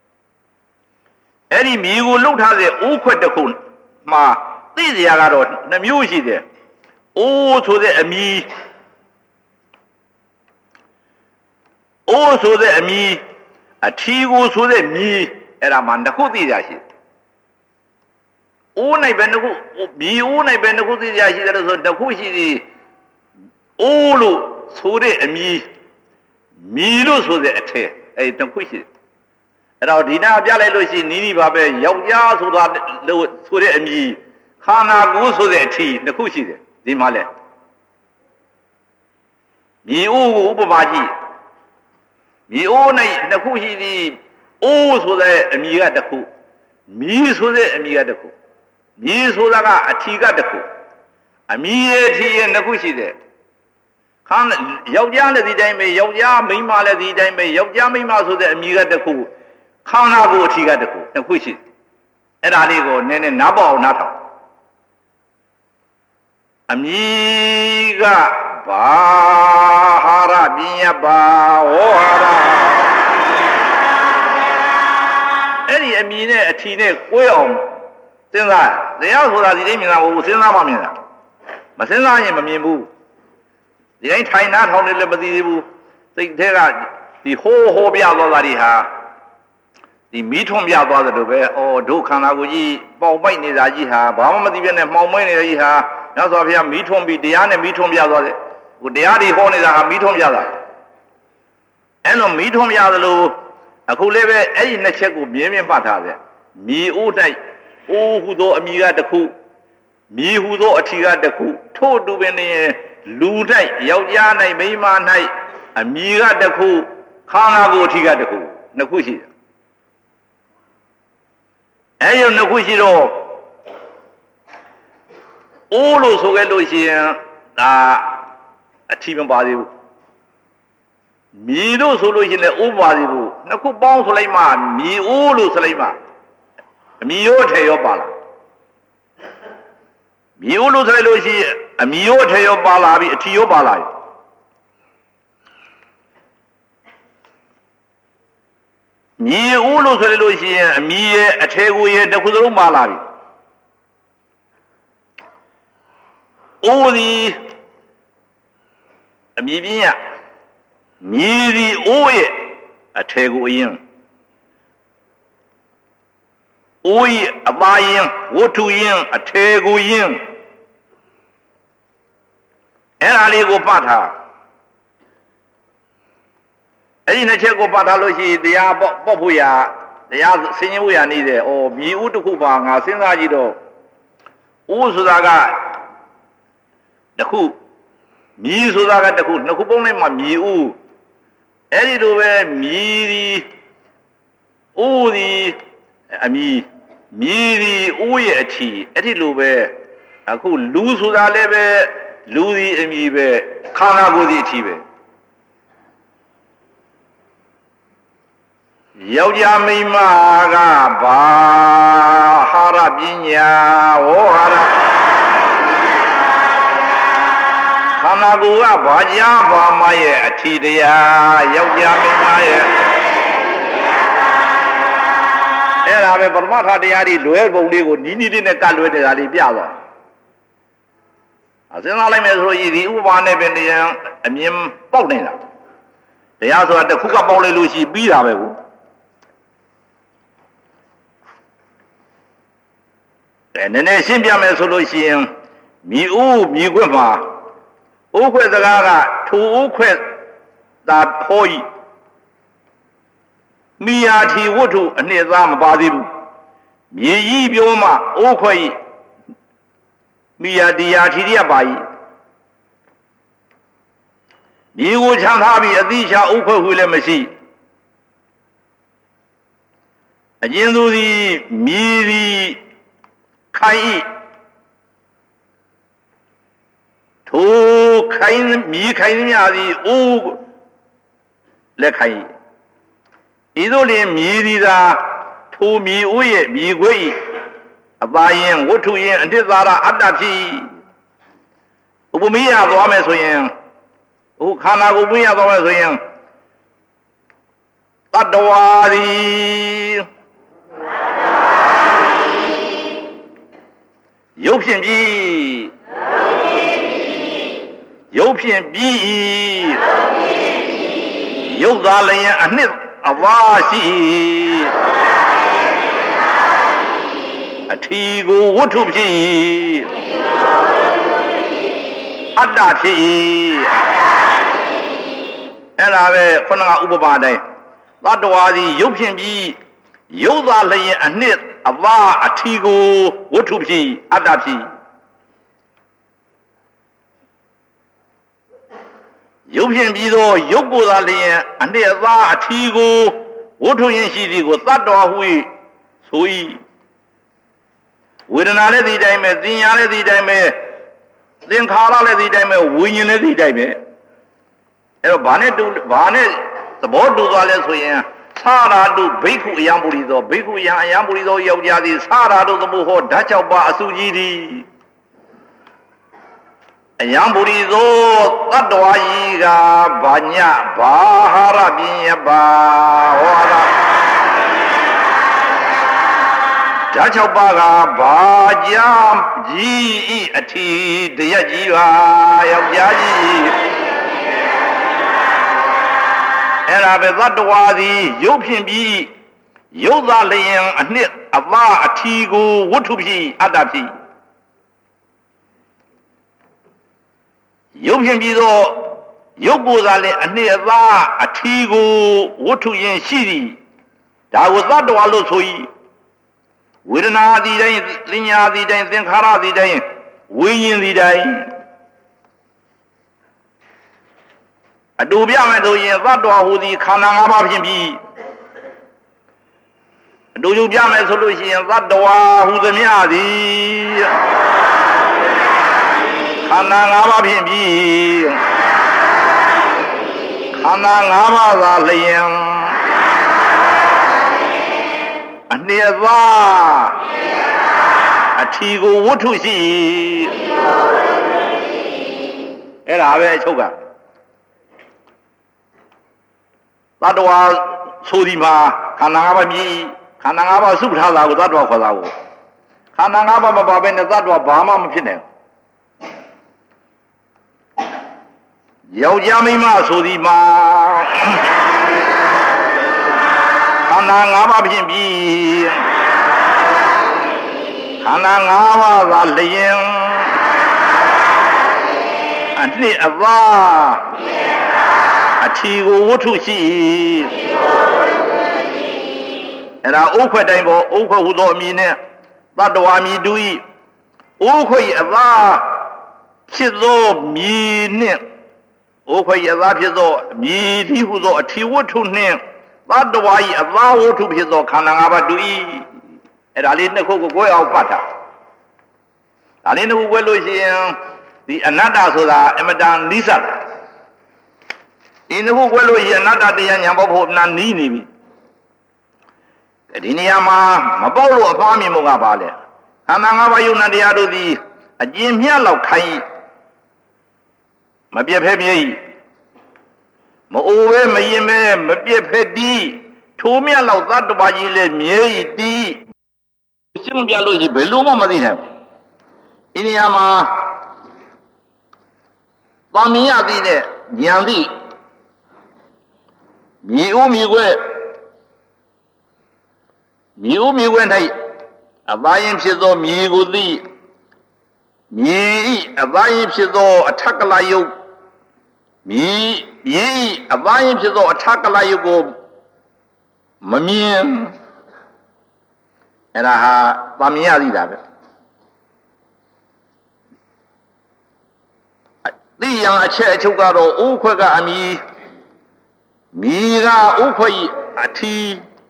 အဲ့ဒီမြေကိုလှုပ်ထားတဲ့အိုးခွက်တစ်ခုမှာသိစရာကတော့နှမျိုးရှိတယ်အိုးဆိုတဲ့အမီအိုးဆိုတဲ့အမီအထီကိုဆိုတဲ့မြေအဲ့ဒါမှတစ်ခုသိစရာရှိတယ်အိုးနိုင်ပဲတစ်ခုမြေအိုးနိုင်ပဲတစ်ခုသိစရာရှိတယ်လို့ဆိုတစ်ခုရှိသည်အိုးလို့ဆိုတဲ့အမီမြေလို့ဆိုတဲ့အထက်အဲ့တစ်ခုရှိတယ်အဲ့တော့ဒီနာပြလိုက်လို့ရှိရင်နီးနီးပါပဲယောက်ျားဆိုတာလို့ဆိုတဲ့အမီခန္ဓာကိုယ်ဆိုတဲ့အထီတစ်ခုရှိတယ်ဒီမှာလဲမြေအိုးကိုဥပမာကြည့်မြေအိုး၌တစ်ခုရှိသည်အိုးဆိုတဲ့အမီကတစ်ခုမြေဆိုတဲ့အမီကတစ်ခုမြေဆိုတာကအထီကတစ်ခုအမီရဲ့အထီရဲ့နှစ်ခုရှိတယ်ခန္ဓာယောက်ျားလည်းဒီတိုင်းပဲယောက်ျားမိန်းမလည်းဒီတိုင်းပဲယောက်ျားမိန်းမဆိုတဲ့အမီကတစ်ခုခန္ဓာကိုယ်အထီကတစ်ခုနှစ်ခုရှိတယ်အဲ့ဒါလေးကိုနည်းနည်းနားပေါအောင်နားထောင်အမီကဘာဟာရပညာဘာဝဟာရအဲ့ဒီအမီနဲ့အထီနဲ့ကိုယ်အောင်စဉ်းစားတရားဆိုတာဒီတိုင်းမြင်တာမဟုတ်ဘူးစဉ်းစားမှမြင်တာမစဉ်းစားရင်မမြင်ဘူးဒီတိုင်းထိုင်နာထောင်နေလည်းမသိသေးဘူးစိတ်ထဲကဒီဟိုးဟိုးပြသွားတာတွေဟာဒီမီးထွန်းပြသွားတယ်လို့ပဲအော်ဒုခန္ဓာကိုယ်ကြီးပေါက်ပိုက်နေတာကြီးဟာဘာမှမသိပြနဲ့မှောင်မွေးနေတာကြီးဟာညဆိုဘုရားမီးထွန်းပြီးတရားနဲ့မီးထွန်းပြသွားတယ်ဟိုတရားတွေဟောနေတာဟာမီးထွန်းပြတာအဲ့လိုမီးထွန်းပြသလိုအခုလည်းပဲအဲ့ဒီနှစ်ချက်ကိုမြင်းမြင်းပတ်ထားတယ်မြေအိုးတိုက်အိုးဟုသောအမီကတစ်ခုမြေဟုသောအထီကတစ်ခုထို့တူပင်နေလူတိုက်ယောက်ျား၌မိန်းမ၌အမီကတစ်ခုခန္ဓာကိုယ်အထီကတစ်ခုနှစ်ခုရှိတယ်အဲ့ဒီနှစ်ခုရှိတော့အိုးလို့ဆိုခဲ့လို့ရှိရင်ဒါအထီမပါသေးဘူးမြေလို့ဆိုလို့ရှိရင်လည်းအိုးပါသေးဘူးနှစ်ခုပေါင်းဆိုလိုက်မှမြေအိုးလို့ဆိုလိုက်မှအမီရောထဲရောပါလာမြေအိုးလို့ဆိုလိုက်လို့ရှိရင်အမီရောထဲရောပါလာပြီအထီရောပါလာပြီမြေအိုးလို့ဆိုလိုက်လို့ရှိရင်အမီရဲ့အထဲကိုရဲ့တစ်ခုစလုံးပါလာပြီအိုးဒီအမီပြင်းရမြေဒီအိုးရဲ့အထဲကိုအရင်အိုးရဲ့အပါရင်ဝတ္ထုရင်အထဲကိုရင်အဲ့ဒါလေးကိုပတ်ထားအဲ့ဒီနှစ်ချက်ကိုပတ်ထားလို့ရှိရင်တရားပေါ့ပေါ့ဖို့ရတရားဆင်ញင်ဖို့ရနေတယ်။အော်မြေဥတစ်ခုပါငါစဉ်းစားကြည့်တော့ဥဆိုတာကတစ်ခုမြေဆိုတာကတစ်ခုနှစ်ခုပုံလိုက်မှမြေဥအဲ့ဒီလိုပဲမြေဒီဥဒီအမြေမြေဒီဥရဲ့အထီအဲ့ဒီလိုပဲအခုလူဆိုတာလည်းပဲလူဒီအမြေပဲခန္ဓာကိုယ်ဒီအထီပဲယောက်ျားမိန်းမကဘာဟာရပညာဝေါဟာရခန္ဓာကိုယ်ကဘာကြားဘာမရဲ့အထီတရားယောက်ျားမိန်းမရဲ့အဲ့ဒါပဲပရမထတရားတွေလွဲပုံလေးကိုနီးနီးလေးနဲ့ကတ်လွဲနေတာလေးပြသွားအစဉ်းစားလိုက်မယ်ဆိုရင်ဒီဥပမာနဲ့ပဲတရားအမြင်ပေါက်နေတာတရားဆိုတာတစ်ခုကပေါက်လိုက်လို့ရှိပြီးတာပဲကိုအဲနည်းနည်းရှင်းပြမယ်ဆိုလို့ရှိရင်မြေဥမြေခွက်မှာဥခွက်စကားကထူဥခွက်သာဟောဤမိယာထီဝတ္ထုအနှစ်သားမပါသေးဘူးမြေကြီးပြောမှဥခွက်ဤမိယာတရားထီရပါဤမြေကိုချမ်းသာပြီးအတိချာဥခွက်ဟုလည်းမရှိအကျဉ်းသူသည်မြေသည်ခိုင်ဤထိုခိုင်မြေခိုင်မြသည်ဥလက်ခိုင်ဤသို့လျှင်မြေသည်သာထိုမြေဥရဲ့မြေခွေဤအပါရင်ဝတ္ထုရင်အတ္တသာရအတ္တဖြစ်ဥပမေယသွားမယ်ဆိုရင်ဟိုခန္ဓာကိုယ်ပြရသွားမယ်ဆိုရင်တတ္တဝါသည်ရုပ်ဖြင့်ပြီးရုပ်ဖြင့်ပြီးရုပ်သာလျင်အနှစ်အဝါရှိအထီကိုဝတ္ထုဖြစ်အတ္တဖြစ်အဲ့ဒါပဲခုနကဥပမာတိုင်းသတ္တဝါသည်ရုပ်ဖြင့်ပြီးရုပ်သာလျင်အနှစ်အဝါအထီကိုဝတ္ထုဖြစ်အတ္တဖြစ်ရုပ်ဖြင့်ပြီးသောရုပ်ကိုယ်သာလျင်အနှစ်အသားအထီကိုဝတ္ထုရင်ရှိသည်ကိုသတ္တဝါဟုဆို၏ဝေဒနာလည်းဒီတိုင်းပဲသင်ညာလည်းဒီတိုင်းပဲသင်္ခါရလည်းဒီတိုင်းပဲဝိညာဉ်လည်းဒီတိုင်းပဲအဲ့တော့ဘာနဲ့တူဘာနဲ့သဘောတူသွားလဲဆိုရင်သာရာတုဘိက္ခုအယံပုရိသောဘိက္ခုယံအယံပုရိသောယောက်ျားသည်သာရာတုသမုဟောဓာတ်၆ပါးအစုကြီးသည်အယံပုရိသောသတ္တဝါကြီးကဘာညဘာဟာရပညာဘာဟောတာဓာတ်၆ပါးကဘာကြာကြီးဤအထီတရက်ကြီးပါယောက်ျားကြီးအဲ့ဒါပဲသတ္တဝါသည်ရုပ်ဖြင့်ပြီးရုပ်သာလျင်အနှစ်အပါအထီကိုဝတ္ထုဖြစ်အတ္တဖြစ်ရုပ်ဖြင့်ပြီးတော့ရုပ်ကိုယ်သာလျင်အနှစ်အပါအထီကိုဝတ္ထုရင်ရှိသည်ဒါကိုသတ္တဝါလို့ဆို၏ဝေဒနာသည်တိုင်းသင်ညာသည်တိုင်းသင်္ခါရသည်တိုင်းဝိညာဉ်သည်တိုင်းအတူပြမယ်ဆိုရင်သတ္တဝါဟူသည်ခန္ဓာ၅ပါးဖြင့်ပြီးအတူယူပြမယ်ဆိုလို့ရှိရင်သတ္တဝါဟူသည်မြသည်ခန္ဓာ၅ပါးဖြင့်ပြီးခန္ဓာ၅ပါးသာလျင်အနှစ်အသားအထီကိုဝတ္ထုရှိအဲ့ဒါပဲအချုပ်ကသတ္တဝါဆိုဒီမှာခန္ဓာ၅ပါးမြည်ခန္ဓာ၅ပါးစုထားတာကိုသတ္တဝါခေါ်တာကိုခန္ဓာ၅ပါးမပါဘဲနဲ့သတ္တဝါဘာမှမဖြစ်နိုင်ယောက်ျားမိန်းမဆိုဒီမှာခန္ဓာ၅ပါးဖြင့်ပြီးခန္ဓာ၅ပါးသာလျင်အနှစ်အပါအအထီကိုဝတ္ထုရှိအဲ့ဒါဥခွက်တိုင်းပေါ်ဥခွက်ဟူသောအမည်နဲ့သတ္တဝါမည်တူ၏ဥခွက်အသာဖြစ်သောမည်နှင့်ဥခွက်အသာဖြစ်သောမည်သည်ဟူသောအထီဝတ္ထုနှင့်သတ္တဝါ၏အသာဝတ္ထုဖြစ်သောခန္ဓာ၅ပါးတူ၏အဲ့ဒါလေးနှစ်ခုကိုကိုယ်အောင်ပတ်တာဒါလေးနှစ်ခုကိုလို့ရှိရင်ဒီအနတ္တဆိုတာအမတန်နိစ္စဒီနှစ်ခုကိုလို့ရှိရင်အနတ္တတရားညာပေါဖို့နာနီးနေပြီဒီနေရာမှာမပေါက်လို့အမှားမြင်မှုကပါလေခန္ဓာ၅ပါးယုံနာတရားတို့သည်အကျဉ်းမြတ်လောက်ခိုင်းမပြတ်ဖဲမြဲ၏မအိုပဲမရင်ပဲမပြတ်ဖဲတီးထိုးမြတ်လောက်သတ္တဝါကြီးလည်းမြဲ၏တီးရှင်းပြလို့ရှိဘယ်လိုမှမသိနိုင်ဘူးဒီနေရာမှာသာမညသိတဲ့ဉာဏ်သိမြေဦးမြေခွဲမြေဦးမြေခွဲ၌အသာရင်ဖြစ်သောမြေကိုသိမြေဤအသာရင်ဖြစ်သောအထက်ကလာယုတ်မြေမြေဤအသာရင်ဖြစ်သောအထက်ကလာယုတ်ကိုမမြင်အဲ့ဒါဟာသာမညသိတာပဲသိရန်အချက်အချုပ်ကတော့ဥခွက်ကအမီမိကဥခွက်ဤအထီ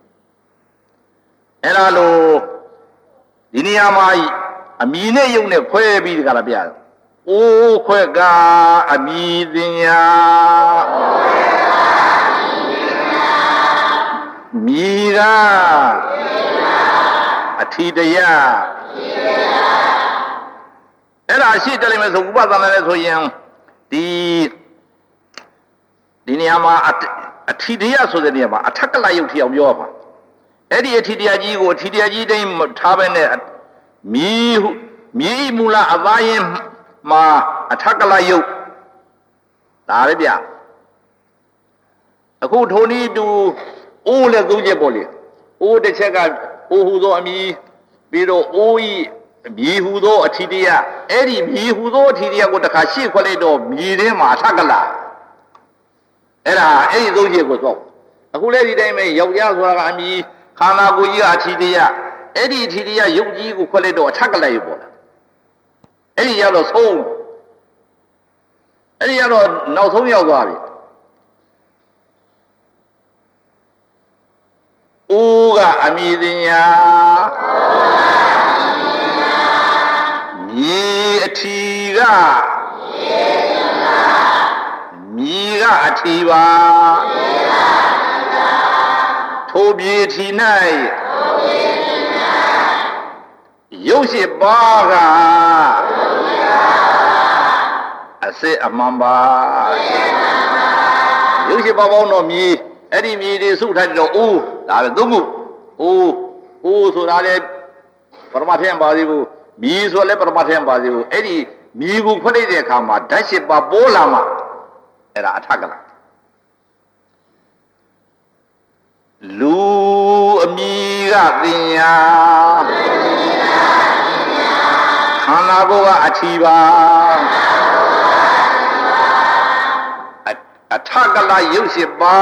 အဲ့ဒါလို့ဒီနေရာမှာအမီနဲ့ယုံနဲ့ခွဲပြီးဒီကလာပြတယ်ဥခွက်ကအမီသင်ညာမိကအထီတရားအဲ့ဒါရှိတယ်လိမ့်မယ်ဆိုဥပဒနာလည်းဆိုရင်ဒီဒီနေရာမှာအထီတရားဆိုတဲ့နေရာမှာအထက်ကလယုတ်ထီအောင်ပြောပါအဲ့ဒီအထီတရားကြီးကိုအထီတရားကြီးတိုင်းထားပဲနဲ့မြည်မြည်မူလအသာရင်မှာအထက်ကလယုတ်ဒါပဲဗျအခုထိုနည်းတူအိုးလည်းသုံးချက်ပေါ့လေအိုးတစ်ချက်ကအိုးဟူသောအမည်ပြီးတော့အိုးဤမြည်ဟူသောအထီတရားအဲ့ဒီမြည်ဟူသောအထီတရားကိုတစ်ခါရှေ့ခွက်လိုက်တော့မြည်ထဲမှာအထက်ကလအဲ့ဒါအဲ့ဒီသုံးချက်ကိုသောအခုလည်းဒီတိုင်းပဲယောက်ျားဆိုတာကအမည်ခန္ဓာကိုယ်ကြီးကအထီတရားအဲ့ဒီအထီတရားယုတ်ကြီးကိုခွက်လိုက်တော့အထက်ကလရုပ်ပေါ်လာအဲ့ဒီရောက်တော့ဆုံးအဲ့ဒီရောက်တော့နောက်ဆုံးရောက်သွားပြီအိုးကအမည်သင်ညာမြေအထီကမြေကအထီပါထိုမြေထီ၌ရုပ်ရှိပါကအစစ်အမှန်ပါရုပ်ရှိပါပေါင်းတော့မြေအဲ့ဒီမြေတွေစုထားတယ်တော့အိုးဒါပဲသုံးခုအိုးအိုးဆိုတာလေပရမထင်ပါသေးဘူးမြေဆိုလည်းပရမထင်ပါသေးဘူးအဲ့ဒီမြေကိုဖွက်လိုက်တဲ့အခါမှာဓာတ်ရှိပါပေါ်လာမှအဲ့ဒါအထက်ကလားလူအမည်ကပညာခန္ဓာကိုယ်ကအထီပါအထကလရုပ်ရှိပါ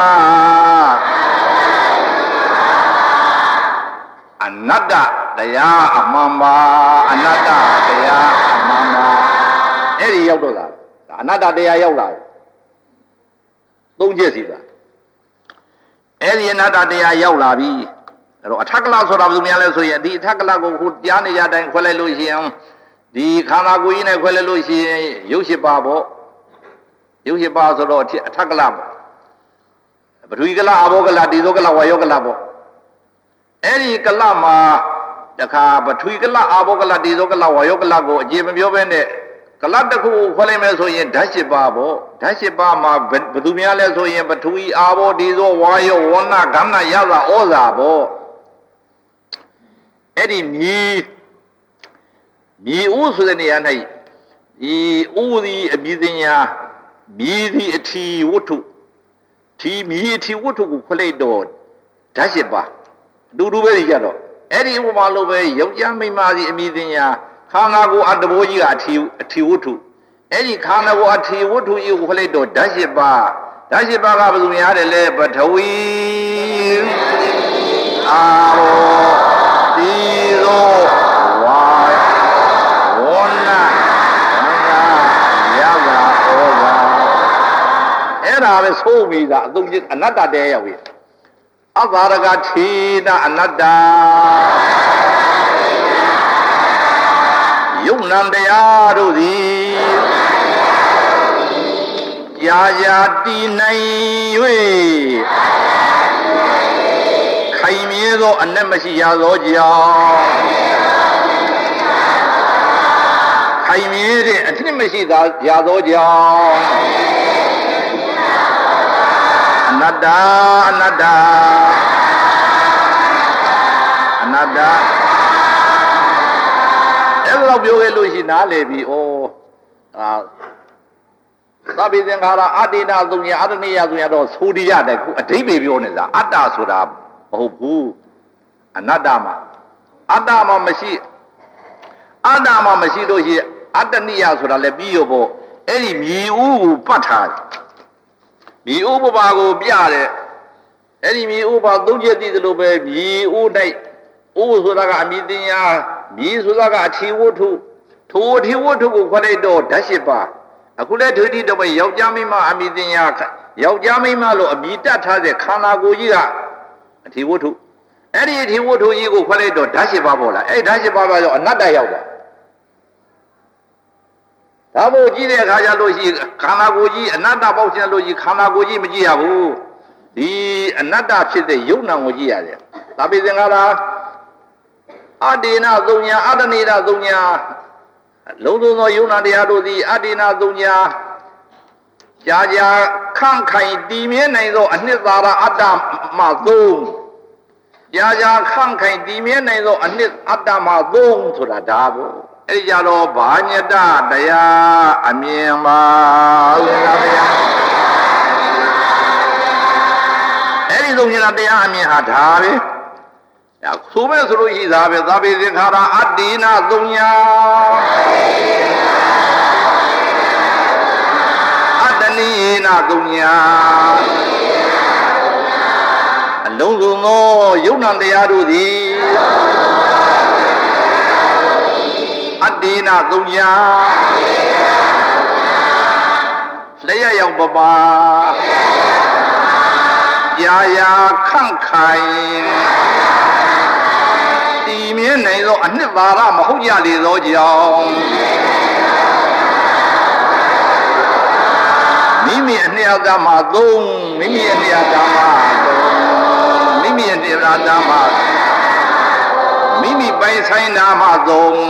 ကအနတ္တတရားအမှန်ပါအနတ္တတရားအမှန်ပါအဲ့ဒီရောက်တော့တာအနတ္တတရားရောက်လာသုံးချက်စီတာအဲ့ဒီအနတ္တတရားရောက်လာပြီအဲ့တော့အထက်ကလဆိုတာဘယ်သူများလဲဆိုရင်ဒီအထက်ကလကိုခုကြားနေရတိုင်းခွဲလိုက်လို့ရှိရင်ဒီခန္ဓာကိုယ်ကြီးနဲ့ခွဲလိုက်လို့ရှိရင်ရုပ်ရှိပါပေါ့ရုပ်ရှိပါဆိုတော့အထက်ကလပေါ့ပထဝီကလအဘောကလဒီသောကလဝါယောကလပေါ့အဲ့ဒီကလမှာတခါပထဝီကလအဘောကလဒီသောကလဝါယောကလကိုအကျေမပြောဘဲနဲ့ကလတစ်ခုခွဲလိုက်မယ်ဆိုရင်ဓာတ်ရှိပါပေါ့ဓာတ်ရှိပါမှာဘယ်သူများလဲဆိုရင်ပထဝီအာဘောဒီသောဝါယောဝဏကမ္မရသာဩဇာပေါ့အဲ့ဒီမြေမြေဥဆိုတဲ့နေရာ၌ဒီဥသည်အမည်သင်ညာမြေသည်အထီဝတ္ထုဒီမြေအထီဝတ္ထုကိုခွဲလိုက်တော့ဓာတ်ရှိပါအတူတူပဲကြတော့အဲ့ဒီဥပမာလိုပဲယောက်ျားမိန်းမစီအမည်သင်ညာခန္ဓာကိုယ်အတဘောကြီးကအထီအထီဝတ္ထုအဲ့ဒီခန္ဓာကိုယ်အထီဝတ္ထုကြီးကိုခွဲလိုက်တော့ဓာတ်ရှိပါဓဓာတ်ရှိပါကဘယ်သူများတယ်လဲပထဝီအာဘောဒီရောဝါဝနာယာယာဩဇာအဲ့ဒါပဲဆိုးပြီးသားအသုံးချင်းအနတ္တတဲရောက်ပြီအဘာရကထေနအနတ္တယုံနံတရားတို့သည်ရာရာတည်နိုင်၍ခိုင်မြဲသောအနက်မရှိရသောကြောင့်ခိုင်မြဲတဲ့အထက်မရှိသာရသောကြောင့်အနတ္တအနတ္တအနတ္တအဲ့လိုပြောခဲ့လို့ရှိနားလေပြီဩအာသဗ္ဗေသင်္ခါရအတ္တိနာသုံးညာအတ္တနိယသုံးညာတော့ဆိုဒီရတယ်ခုအဓိပ္ပာယ်ပြောနေတာအတ္တဆိုတာမဟုတ်ဘူးအနတ္တမှာအတ္တမှာမရှိအတ္တမှာမရှိလို့ရှိအတ္တနိယဆိုတာလည်းပြီးရောပေါ့အဲ့ဒီမြေဥကိုပတ်ထားတယ်မြေဥပပါကိုပြတယ်အဲ့ဒီမြေဥပါသုံးချက်သိသလိုပဲမြေဥ၌ဥဆိုတာကအမိတင်ညာမြေဆိုတာကအထီဝတ္ထုထိုအထီဝတ္ထုကိုခွဲလိုက်တော့ဓာတ်ရှိပါအခုလည်းဒုတိယတော့ပဲယောက်ျားမိန်းမအမိတင်ညာယောက်ျားမိန်းမလို့အမိတတ်ထားတဲ့ခန္ဓာကိုယ်ကြီးကအထီဝတ္ထုအဲ့ဒီအထီဝတ္ထုကြီးကိုခွဲလိုက်တော့ဓာတ်ရှိပါပေါ်လာအဲ့ဓာတ်ရှိပါပါဆိုအနတ္တရောက်တာဒါမို့ကြည့်တဲ့အခါကျလို့ရှိခန္ဓာကိုယ်ကြီးအနတ္တပေါက်ချင်လို့ရှိခန္ဓာကိုယ်ကြီးမကြည့်ရဘူးဒီအနတ္တဖြစ်တဲ့ယုံနာကိုကြည့်ရတယ်ဒါပေသင်္ခါရအတ္တိနာသုံးညာအတ္တနိဒသုံးညာလုံးစုံသောယုံနာတရားတို့သည်အတ္တိနာသုံးညာကြာကြာခန့်ခိုင်တည်မြဲနိုင်သောအနှစ်သာရအတ္တမှသုံးကြာကြာခန့်ခိုင်တည်မြဲနိုင်သောအနှစ်အတ္တမှသုံးဆိုတာဒါပေါ့အဲ့ဒီကြတော့ဘာညတတရားအမြင်ပါဥစ္စာဗျာအဲ့ဒီသုံးညာတရားအမြင်ဟာဒါပဲဆိုမဲ့ဆိုလို့ရှိသားပဲသဗ္ဗေသင်္ခါရအတ္တိနာသုံးညာအတ္တနိနာသုံးညာအလုံးစုံသောယုံနာတရားတို့သည်အတ္တိနာသုံးညာလျက်ရောက်ပပါရာရာခန့်ခိုင်တည်မြဲနိုင်သောအနှစ်သာရမဟုတ်ကြလေသောကြောင့်မိမိအနှစ်အသာမှာသုံးမိမိအနှစ်အသာမှာသုံးမိမိအနှစ်အသာမှာမိမိပိုင်ဆိုင်နာမှာသုံး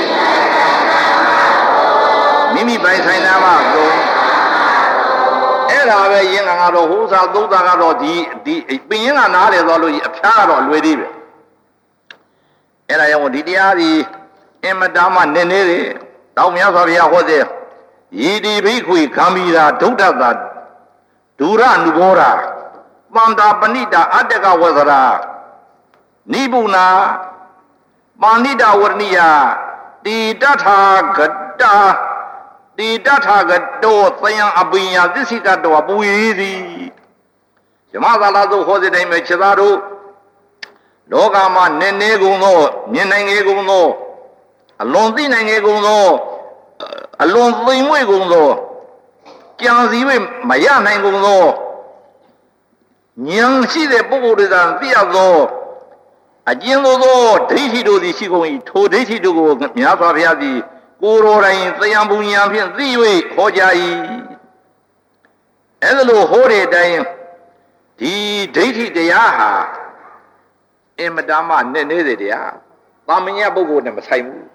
မိမိပိုင်ဆိုင်နာမှာသုံးအဲ့ဒါပဲယင်္ဂါကတော့ဟိုးစားသုံးတာကတော့ဒီဒီပင်ယင်္ဂါနားလေသွားလို့အဖျားကတော့အလွယ်သေးပဲအဲ့ဒါကြောင့်ဒီတရားဒီအင်မတန်မှနည်းနေတယ်တောင်းမြတ်စွာဘုရားဟောတဲ့ယီတိဘိက္ခွေဂံမီရာဒုဋ္ဌတာဒူရနုဘောရာပန္တာပဏိတာအတ္တကဝဇရာနိဗ္ဗုနာပါဏိတဝရဏိယတိတထာဂတတိတထာဂတောသယံအပိယသစ္စိကတောပူရည်သည်ဇမသာလာသို့ဟောတဲ့တိုင်းပဲခြေသားတို့လောကမှာနည်းနည်းကုန်သောမြင်နိုင်ငယ်ကုန်သောအလွန်သိနိုင်ငယ်ကုန်သောအလွန်သိမ်မွေ့ကုန်သောကြံစည်၍မရနိုင်ကုန်သောဉာဏ်ရှိတဲ့ပုဂ္ဂိုလ်တွေသာသိရသောအကျဉ်းသောဒိဋ္ဌိတို့သည်ရှိကုန်၏ထိုဒိဋ္ဌိတို့ကိုမြတ်စွာဘုရားသည်ကိုယ်တော်တိုင်သယံပူဉာဏ်ဖြင့်သိ၍ဟောကြား၏အဲဒါလိုဟောတဲ့အတိုင်းဒီဒိဋ္ဌိတရားဟာအင်မတန်မှနဲ့နေတဲ့တရားသာမညပုဂ္ဂိုလ်နဲ့မဆိုင်ဘူး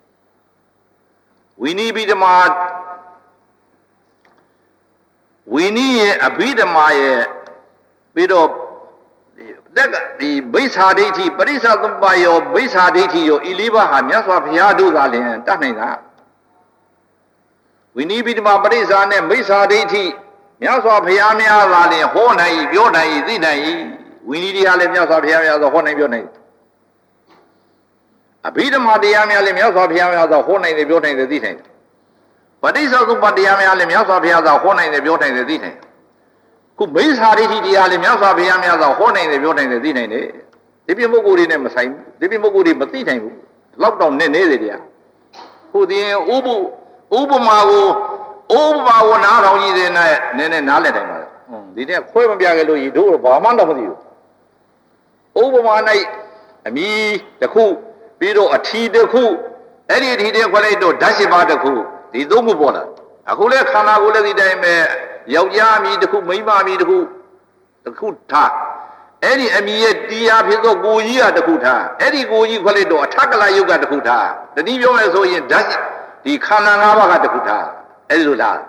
ဝိနည်းပိဓမ္မာဝိနည်းရဲ့အဘိဓမ္မာရဲ့ပြီးတော့တက်ကဒီဘိဿာဒိဋ္ဌိပရိစ္ဆသမ္ပါယောဘိဿာဒိဋ္ဌိယောဤလေးပါးဟာမြတ်စွာဘုရားတို့သာလျှင်တတ်နိုင်တာဝိနည်းပိဓမ္မာပရိစ္ဆာနဲ့ဘိဿာဒိဋ္ဌိမြတ်စွာဘုရားများသာလျှင်ဟောနိုင်ပြောနိုင်သိနိုင်ဝိနည်းတရားလည်းမြတ်စွာဘုရားများသာဟောနိုင်ပြောနိုင်အဘိဓမ္မာတရားများလည်းမြတ်စွာဘုရားများသာဟောနိုင်တယ်ပြောနိုင်တယ်သိနိုင်တယ်ပရိစ္ဆသမ္ပါတရားများလည်းမြတ်စွာဘုရားသာဟောနိုင်တယ်ပြောနိုင်တယ်သိနိုင်တယ်ခုမိစ္ဆာဒိဋ္ဌိတရားလေးမြတ်စွာဘုရားများစွာဟောနိုင်တယ်ပြောနိုင်တယ်သိနိုင်တယ်ဒီပြပုဂ္ဂိုလ်တွေနဲ့မဆိုင်ဘူးဒီပြပုဂ္ဂိုလ်တွေမသိနိုင်ဘူးလောက်တော့နဲ့နေတယ်တရားခုဒီဥပဥပမာကိုဥပမာကိုနားထောင်ကြည့်တဲ့နဲ့နည်းနည်းနားလည်နိုင်ပါလားဒီနဲ့ခွဲမပြခဲ့လို့ဤတို့ဘာမှတော့မသိဘူးဥပမာ၌အမီတစ်ခုပြီးတော့အထီတစ်ခုအဲ့ဒီအထီတဲ့ခွဲလိုက်တော့ဓာတ်ရှိပါတစ်ခုဒီသုံးခုပေါ်လာအခုလဲခန္ဓာကိုယ်လည်းဒီတိုင်းပဲယောက်ျားအမီတစ်ခုမိန်းမအမီတစ်ခုတစ်ခုထားအဲ့ဒီအမီရဲ့တရားဖြစ်သောကိုကြီးကတစ်ခုထားအဲ့ဒီကိုကြီးခွဲလိုက်တော့အထက်ကလယုတ်ကတစ်ခုထားတတိပြောမယ်ဆိုရင်ဓာတ်ဒီခန္ဓာ၅ပါးကတစ်ခုထားအဲ့လိုလား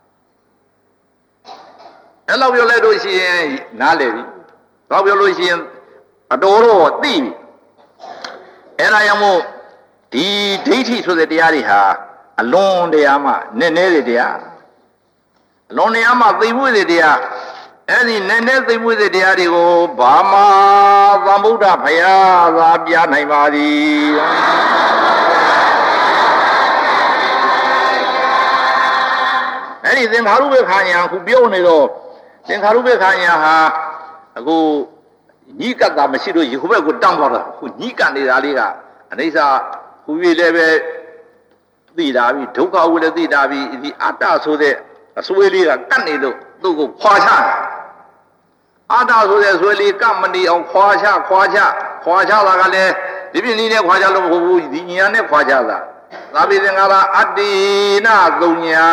အဲ့လိုပြောလိုက်လို့ရှိရင်နားလည်ပြီတော့ပြောလို့ရှိရင်အတော်တော့သိပြီအဲ့ဒါကြောင့်မို့ဒီဒိဋ္ဌိဆိုတဲ့တရားတွေဟာအလွန်တရားမှနည်းနည်းတဲ့တရားအလွန်တရားမှသိမှုတဲ့တရားအဲ့ဒီနည်းနည်းသိမှုတဲ့တရားတွေကိုဘာမှသမ္ဗုဒ္ဓဘုရားသာပြနိုင်ပါသည်အဲ့ဒီသင်္ခါရုပ္ပခာညာခုပြောနေတော့သင်္ခါရုပ္ပခာညာဟာအခုညိကတ်တာမရှိလို့ဒီခုဘက်ကိုတန်းသွားတာခုညိကတ်နေတာလေးကအနိစ္စခုကြီးလည်းပဲသိတာပြီဒုက္ခဝိလည်းသိတာပြီဒီအတ္တဆိုတဲ့အစွဲလေးကကတ်နေလို့သူ့ကိုခွာချတာအတ္တဆိုတဲ့အစွဲလေးကမနေအောင်ခွာချခွာချခွာချတာကလည်းဒီပြင်းလေးနဲ့ခွာချလို့မဟုတ်ဘူးဒီညာနဲ့ခွာချတာသာပိသင်္ခါရအတ္တိနာသုံးညာ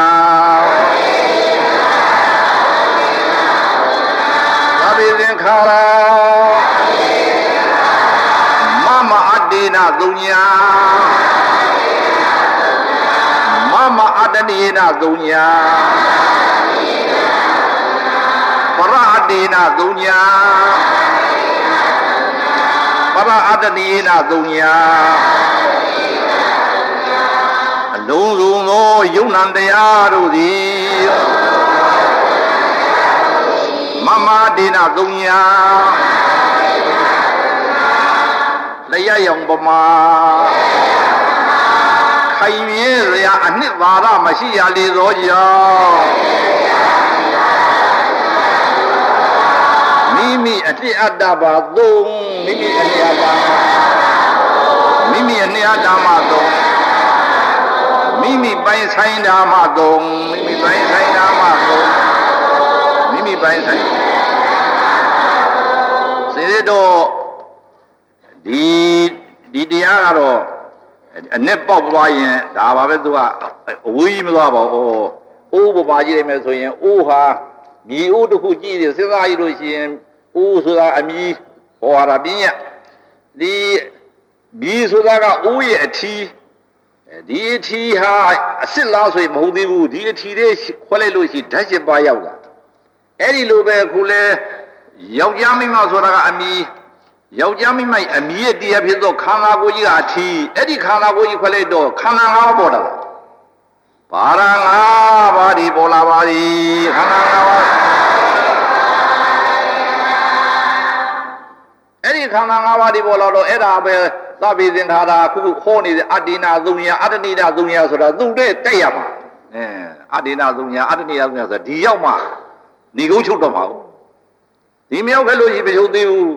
သာပိသင်္ခါရမမအတ္တိနာသုံးညာမမအတ္တနိနာသုံးညာပရအတ္တိနာသုံးညာပရအတ္တနိနာသုံးညာလုံးစုံသောယုံနံတရားတို့သည်မမဒေနသုံးညာလျက်ရောင်ပမာခိုင်မြဲရာအနှစ်သာရမရှိရလေသောကြောင့်မိမိအတ္တအတ္တပါသုံးမိမိအနှစ်အတ္တမိမိအနှစ်အတ္တမှာသုံးမိမိပိုင်ဆိုင်တာမှသုံးမိမိပိုင်ဆိုင်တာမှသုံးမိမိပိုင်ဆိုင်စေတော့ဒီဒီတရားကတော့အနဲ့ပေါက်သွားရင်ဒါပါပဲသူကအဝေးကြီးမသွားပါဘူးအိုးပပါကြည့်လိုက်မယ်ဆိုရင်အိုးဟာမြေအိုးတစ်ခုကြည့်တယ်စဉ်းစားကြည့်လို့ရှိရင်အိုးဆိုတာအမြီးဟောတာပြင်းရဒီမြေဆိုတာကအိုးရဲ့အထီးဒီအထီးဟာအစ်စ်လားဆိုရင်မဟုတ်သေးဘူးဒီအထီးလေးခွဲလိုက်လို့ရှိဓာတ်ရှိပါရောက်လာအဲ့ဒီလိုပဲခုလဲယောက်ျားမိန်းမဆိုတာကအမြီးယောက်ျားမိန်းမအမြီးရဲ့တရားဖြစ်သောခန္ဓာကိုယ်ကြီးကအထီးအဲ့ဒီခန္ဓာကိုယ်ကြီးခွဲလိုက်တော့ခန္ဓာ၅ပါးပေါ်တာဘာရ၅ပါးဒီပေါ်လာပါသည်ခန္ဓာ၅ပါးအဲ့ဒီခန္ဓာ၅ပါးဒီပေါ်လာတော့အဲ့ဒါပဲသဗ္ဗေသင်္ခါရခုခုခေါ်နေတဲ့အတ္တိနာသုံးညာအတ္တနိဒသုံးညာဆိုတာသူ့တဲ့တက်ရမှာအဲအတ္တိနာသုံးညာအတ္တနိဒသုံးညာဆိုတာဒီရောက်မှဏီကုန်းချုပ်တော့မှာဒီမြောက်ခဲ့လို့ရှိမချုပ်သေးဘူး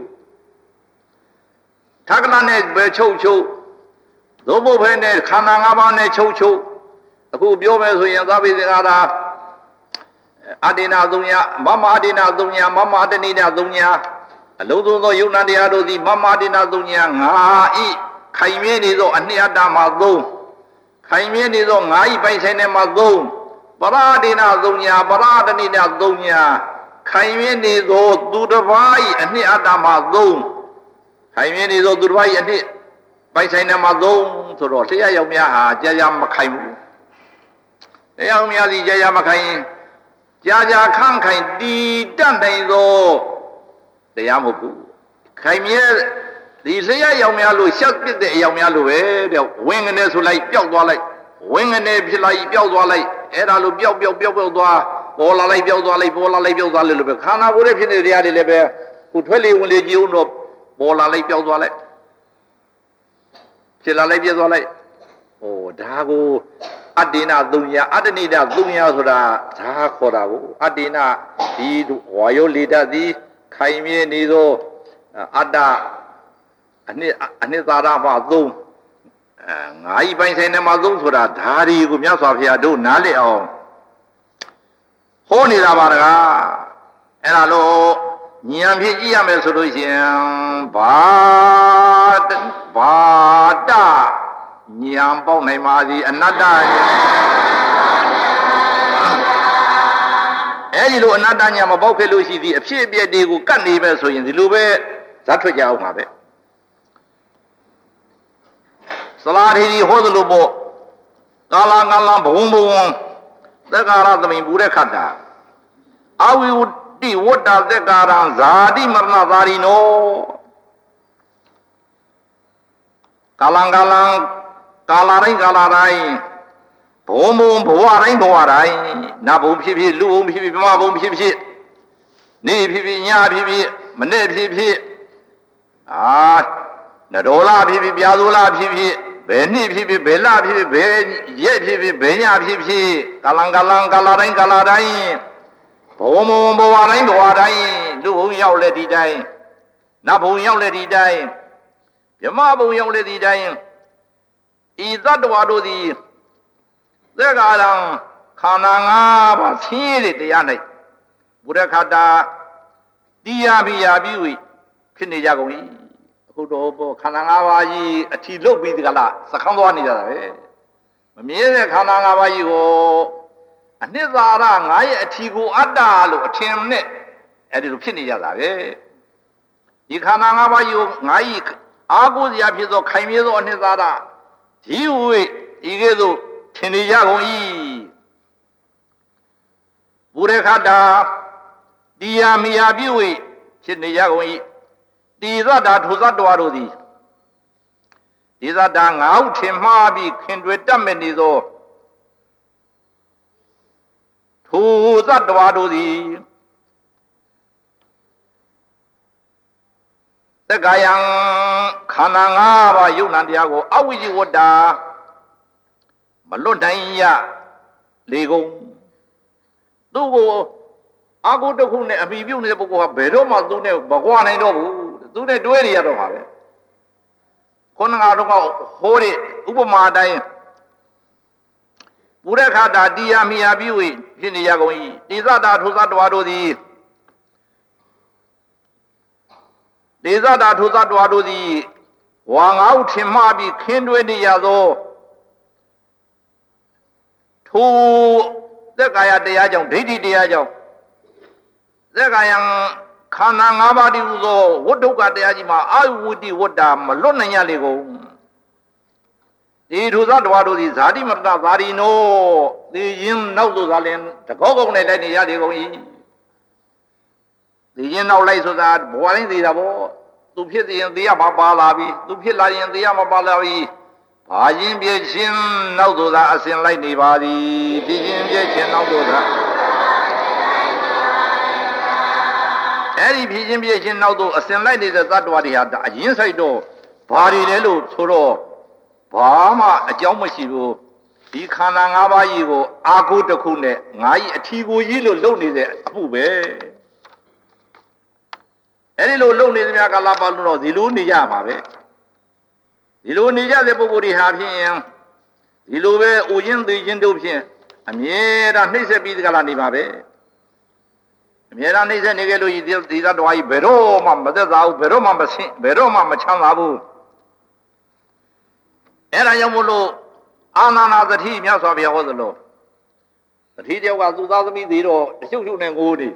ထကလနဲ့ပဲချုပ်ချုပ်သို့မဟုတ်ဘဲနဲ့ခန္ဓာ၅ပါးနဲ့ချုပ်ချုပ်အခုပြောမယ်ဆိုရင်သဗ္ဗေသင်္ခါရအတ္တိနာသုံးညာမမအတ္တိနာသုံးညာမမအတ္တနိဒသုံးညာအလုံးစုံသောယုံနာတရားတို့သည်မမတိနာသုံးညာငါဤခိုင်မြဲနေသောအနှစ်အတ္တမှာသုံးခိုင်မြဲနေသောငါဤပိုင်ဆိုင်နေမှာသုံးပရတိနာသုံးညာပရတနိနာသုံးညာခိုင်မြဲနေသောသူတစ်ပါးဤအနှစ်အတ္တမှာသုံးခိုင်မြဲနေသောသူတစ်ပါးဤအနှစ်ပိုင်ဆိုင်နေမှာသုံးဆိုတော့တရားရောက်များဟာကြာကြာမခိုင်ဘူးတရားရောက်များစီကြာကြာမခိုင်ကြာကြာခန့်ခိုင်တည်တတ်နိုင်သောတရားမဟုတ်ဘူးခိုင်မြဲဒီလျှက်ရောင်များလို့ရှက်ပစ်တဲ့အရောင်များလို့ပဲတဲ့ဝင်းကနေဆိုလိုက်ပျောက်သွားလိုက်ဝင်းကနေဖြစ်လိုက်ပျောက်သွားလိုက်အဲ့ဒါလို့ပျောက်ပျောက်ပျောက်ပျောက်သွားပေါ်လာလိုက်ပျောက်သွားလိုက်ပေါ်လာလိုက်ပျောက်သွားလိုက်လို့ပဲခန္ဓာကိုယ်ရဲ့ဖြစ်နေတဲ့တရားတွေလည်းပဲခုထွက်လေဝင်လေကြည့်အောင်တော့ပေါ်လာလိုက်ပျောက်သွားလိုက်ဖြစ်လာလိုက်ပြည့်သွားလိုက်ဟိုဒါကိုအတ္တိနာသုံးညာအတ္တနိဒသုံးညာဆိုတာဇာခေါ်တာကိုအတ္တိနာဒီဝါယောလေတ္တိခိုင်မြဲနေသောအတ္တအနှစ်အနှစ်သာရမှာသုံးအဲငါးဤပိုင်းဆိုင်ထဲမှာသုံးဆိုတာဓာရီကိုမြတ်စွာဘုရားတို့နားလည်အောင်ဟောနေတာပါတကားအဲ့ဒါလို့ဉာဏ်ဖြင့်ကြည့်ရမယ်ဆိုလို့ရှိရင်ဘာဘာတဉာဏ်ပေါက်နိုင်ပါသည်အနတ္တအဲဒီလိုအနတ္တဉာဏ်မပေါက်ခဲ့လို့ရှိသည်အဖြစ်အပျက်တွေကိုကတ်နေပဲဆိုရင်ဒီလိုပဲဇတ်ထွက်ကြအောင်ပါပဲသလာထေရီဟောသလိုပေါ့ကာလကာလဘုံဘုံသက္ကာရသမိန်ပူတဲ့ခတ်တာအဝိဝတိဝတ္တသက္ကာရံဇာတိမရဏသာရိနောကာလကာလကာလတိုင်းကာလတိုင်းဘုံဘုံဘဝတိုင်းဘဝတိုင်းနတ်ဘုံဖြစ်ဖြစ်လူဘုံဖြစ်ဖြစ်မြမဘုံဖြစ်ဖြစ်နေဖြစ်ဖြစ်ညဖြစ်ဖြစ်မနေ့ဖြစ်ဖြစ်အာနဒေါ်လာဖြစ်ဖြစ်ပြာသိုးလာဖြစ်ဖြစ်ဘယ်နှစ်ဖြစ်ဖြစ်ဘယ်လဖြစ်ဖြစ်ဘယ်ရက်ဖြစ်ဖြစ်ဘယ်ညဖြစ်ဖြစ်ကာလံကာလံကာလတိုင်းကာလတိုင်းဘုံဘုံဘဝတိုင်းဘဝတိုင်းလူဘုံရောက်လေဒီတိုင်းနတ်ဘုံရောက်လေဒီတိုင်းမြမဘုံရောက်လေဒီတိုင်းဤသတ္တဝါတို့သည်သက္ကာရံခန္ဓာ၅ပါးဆင်းရဲတဲ့တရား၌ဘုရခတာတရားပိယာပိဝိဖြစ်နေကြကုန်၏အခုတော့ဘောခန္ဓာ၅ပါးကြီးအထီလုတ်ပြီးဒီကလားစခန်းသွားနေကြတာပဲမမြဲတဲ့ခန္ဓာ၅ပါးကြီးကိုအနှစ်သာရငါရဲ့အထီကိုအတ္တလို့အထင်နဲ့အဲ့ဒီလိုဖြစ်နေကြတာပဲဒီခန္ဓာ၅ပါးကြီးကိုငါ၏အာကိုစရာဖြစ်သောခိုင်မြဲသောအနှစ်သာရဒီဝိဤကဲ့သို့ထင်နေကြကုန်၏ဘုရခတာတရားမိယာပြုဝိဖြစ်နေကြကုန်၏တိသတ္တာထိုသတ္တဝါတို့သည်ဒီသတ္တာငါ့ဟုထင်မှားပြီးခင်တွေ့တတ်မဲ့နေသောထိုသတ္တဝါတို့သည်သက္ကာယံခန္ဓာ၅ပါးယုံနာတရားကိုအဝိဇ္ဇဝတ္တာမလွတ်နိုင်ရလေကုန်သူ့ကိုအာဟုတခုနဲ့အမိပြုတ်နေတဲ့ပုဂ္ဂိုလ်ကဘယ်တော့မှသူ့နဲ့မကွာနိုင်တော့ဘူးသူနဲ့တွဲနေရတော့မှာပဲခုနကတော့ဟိုးတဲ့ဥပမာတိုင်းဘုရခတာတရားမိယာပြု၍ဖြစ်နေရကုန်၏တိသတာထိုသတ္တဝါတို့သည်တိသတာထိုသတ္တဝါတို့သည်ဝါငါ့ဟုထင်မှားပြီးခင်းတွဲနေရသောထိုသက်ကာယတရားကြောင့်ဒိဋ္ဌိတရားကြောင့်သက်ကာယံခန္ဓာ၅ပါးတည်းဟူသောဝတ္ထုကတရားကြီးမှာအာဝိတ္တိဝတ္တာမလွတ်နိုင်ရလေကုန်ဒီထိုသတ္တဝါတို့သည်ဇာတိမတ္တသာရိနောသိရင်နောက်သို့သာလင်တကောကုံနဲ့လိုက်နေရလေကုန်၏သိရင်နောက်လိုက်ဆိုတာဘဝတိုင်းသိတာပေါ့သူဖြစ်ရင်သိရမှာပါလာပြီသူဖြစ်လာရင်သိရမှာပါလာပြီဘာရင်ပြည့်ချင်းနောက်သို့သာအစဉ်လိုက်နေပါသည်ဒီရင်ပြည့်ချင်းနောက်သို့သာအဲ့ဒီဖြစ်ချင်းပြည့်ချင်းနောက်သို့အစဉ်လိုက်နေတဲ့သတ္တဝါတွေဟာအရင်ဆိုင်တော့ဘာတွေလဲလို့ဆိုတော့ဘာမှအကြောင်းမရှိဘူးဒီခန္ဓာ၅ပါးကြီးကိုအာဟုတစ်ခုနဲ့ငါကြီးအထီကိုကြီးလို့လုပ်နေတဲ့အမှုပဲအဲ့ဒီလိုလုပ်နေတဲ့များကာလပတ်လို့တော့ဒီလိုနေကြမှာပဲဒီလိုနေကြတဲ့ပုဂ္ဂိုလ်တွေဟာဖြင့်ဒီလိုပဲအိုရင်းသေးချင်းတို့ဖြင့်အမြဲတမ်းနှိမ့်ဆက်ပြီးဒီကလာနေပါပဲအမြဲတမ်းနှိမ့်ဆက်နေကြလို့ဒီဒီသတ္တဝါကြီးဘယ်တော့မှမသက်သာဘူးဘယ်တော့မှမဆင်းဘယ်တော့မှမချမ်းသာဘူးအဲ့ဒါကြောင့်မို့လို့အာနာနာသတိမြတ်စွာဘုရားဟောသလိုသတိတယောက်ကသူသားသမီးသေးတော့တရှုပ်ရှုပ်နဲ့ငိုးနေ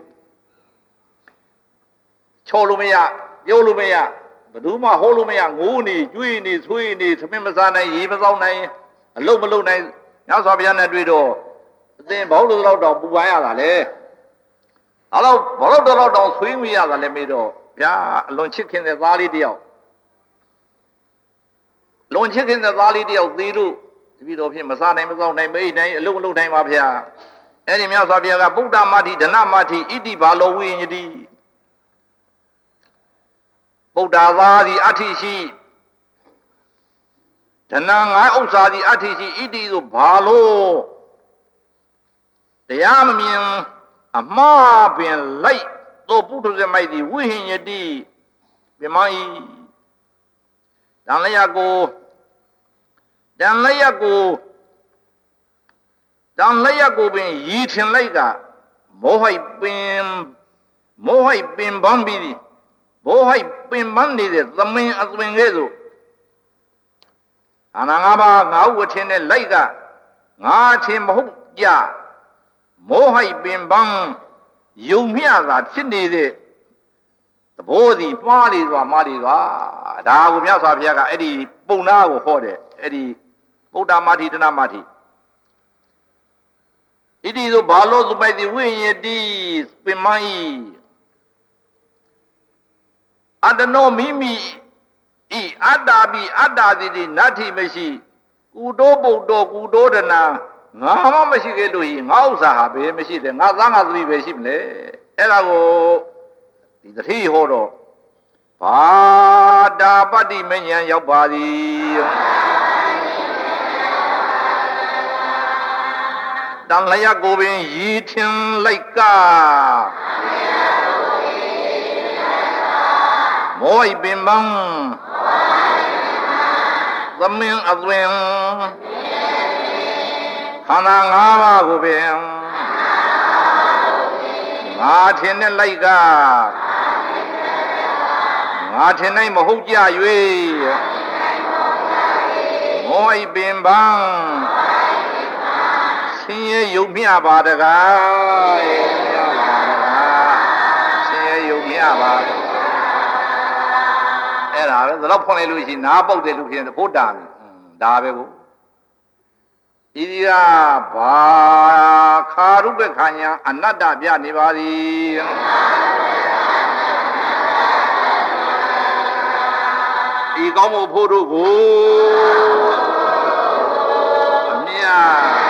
ချော်လို့မရပြုံးလို့မရဘယ်သူမှဟောလို့မရငိုးနေကြွေးနေဆွေးနေသမင်းမစားနိုင်ရေမစောင်းနိုင်အလုံးမလုံးနိုင်မြတ်စွာဘုရားနဲ့တွေ့တော့အသင်ဘောလို့တော့တောင်ပူပန်ရတာလေအဲ့တော့ဘောလို့တော့တောင်ဆွေးမိရတာလည်းမေးတော့ဗျာအလွန်ချစ်ခင်တဲ့သားလေးတယောက်လွန်ချစ်ခင်တဲ့သားလေးတယောက်သေးလို့တပည့်တော်ဖြင့်မစားနိုင်မစောင်းနိုင်မအိနိုင်အလုံးမလုံးနိုင်ပါဗျာအဲ့ဒီမြတ်စွာဘုရားကဗုဒ္ဓမတ္တိဒနမတ္တိဣတိဘာလောဝိညတိဗုဒ္ဓသာသည်အဋ္ဌိရှိဓနာငါဥစ္စာသည်အဋ္ဌိရှိဣတိဆိုဘာလို့တရားမမြင်အမှားပင်လိုက်သောပုထုဇဉ်မိုက်သည်ဝိဟိညတိပြမဤတန်လျက်ကိုတန်လျက်ကိုတန်လျက်ကိုပင်ရည်ထင်လိုက်ကမောဟိုက်ပင်မောဟိုက်ပင်ပန်းပြီးမောဟိုက်ပင်ပန်းနေတဲ့သမင်အသွင်ကဲ့သို့အနာငါးပါးငါ့ဥထင်တဲ့လိုက်ကငါထင်မဟုတ်ကြမောဟိုက်ပင်ပန်းယုံမြသာဖြစ်နေတဲ့သဘောစီမှားလေစွာမှားလေစွာဒါကိုမြတ်စွာဘုရားကအဲ့ဒီပုံနာကိုဟောတယ်အဲ့ဒီဗုဒ္ဓမာတိတဏမာတိဣတိဆိုဘာလို့ဆိုပိုက်ဒီဝိယတိပင်မိုင်းအတနောမိမိဤအတ္တာပိအတ္တာတိတိနတ္ထိမရှိကုတောပုတ္တောကုတောဒနာငါမှမရှိခဲ့လို့ဤငါဥစ္စာဟာဘယ်မရှိတယ်ငါသားငါသမီးပဲရှိမလဲအဲ့ဒါကိုဒီတတိဟောတော့ဘာတာပတ္တိမဉ္ဇဉ်ရောက်ပါသည်တန်လျက်ကိုပင်ရည်ထင်လိုက်ကမောဟိပင်ပန်းသမင်အသွင်ခန္ဓာ၅ပါးကိုပင်ငါထင်တဲ့လိုက်ကငါထင်နိုင်မဟုတ်ကြ၍မောဟိပင်ပန်းဆင်းရဲယုံမြပါတကားဆင်းရဲယုံမြပါအဲ့ဒါပဲဒါတော့ဖွင့်လိုက်လို့ရှိရင်နားပုတ်တဲ့လူဖြစ်ရင်ဘုဒ္ဓံဒါပဲကိုဤဒီကဘာခါရုပ္ပခာညာအနတ္တပြနေပါသည်ဤကောင်းမှုဖို့တို့ကိုအမြတ်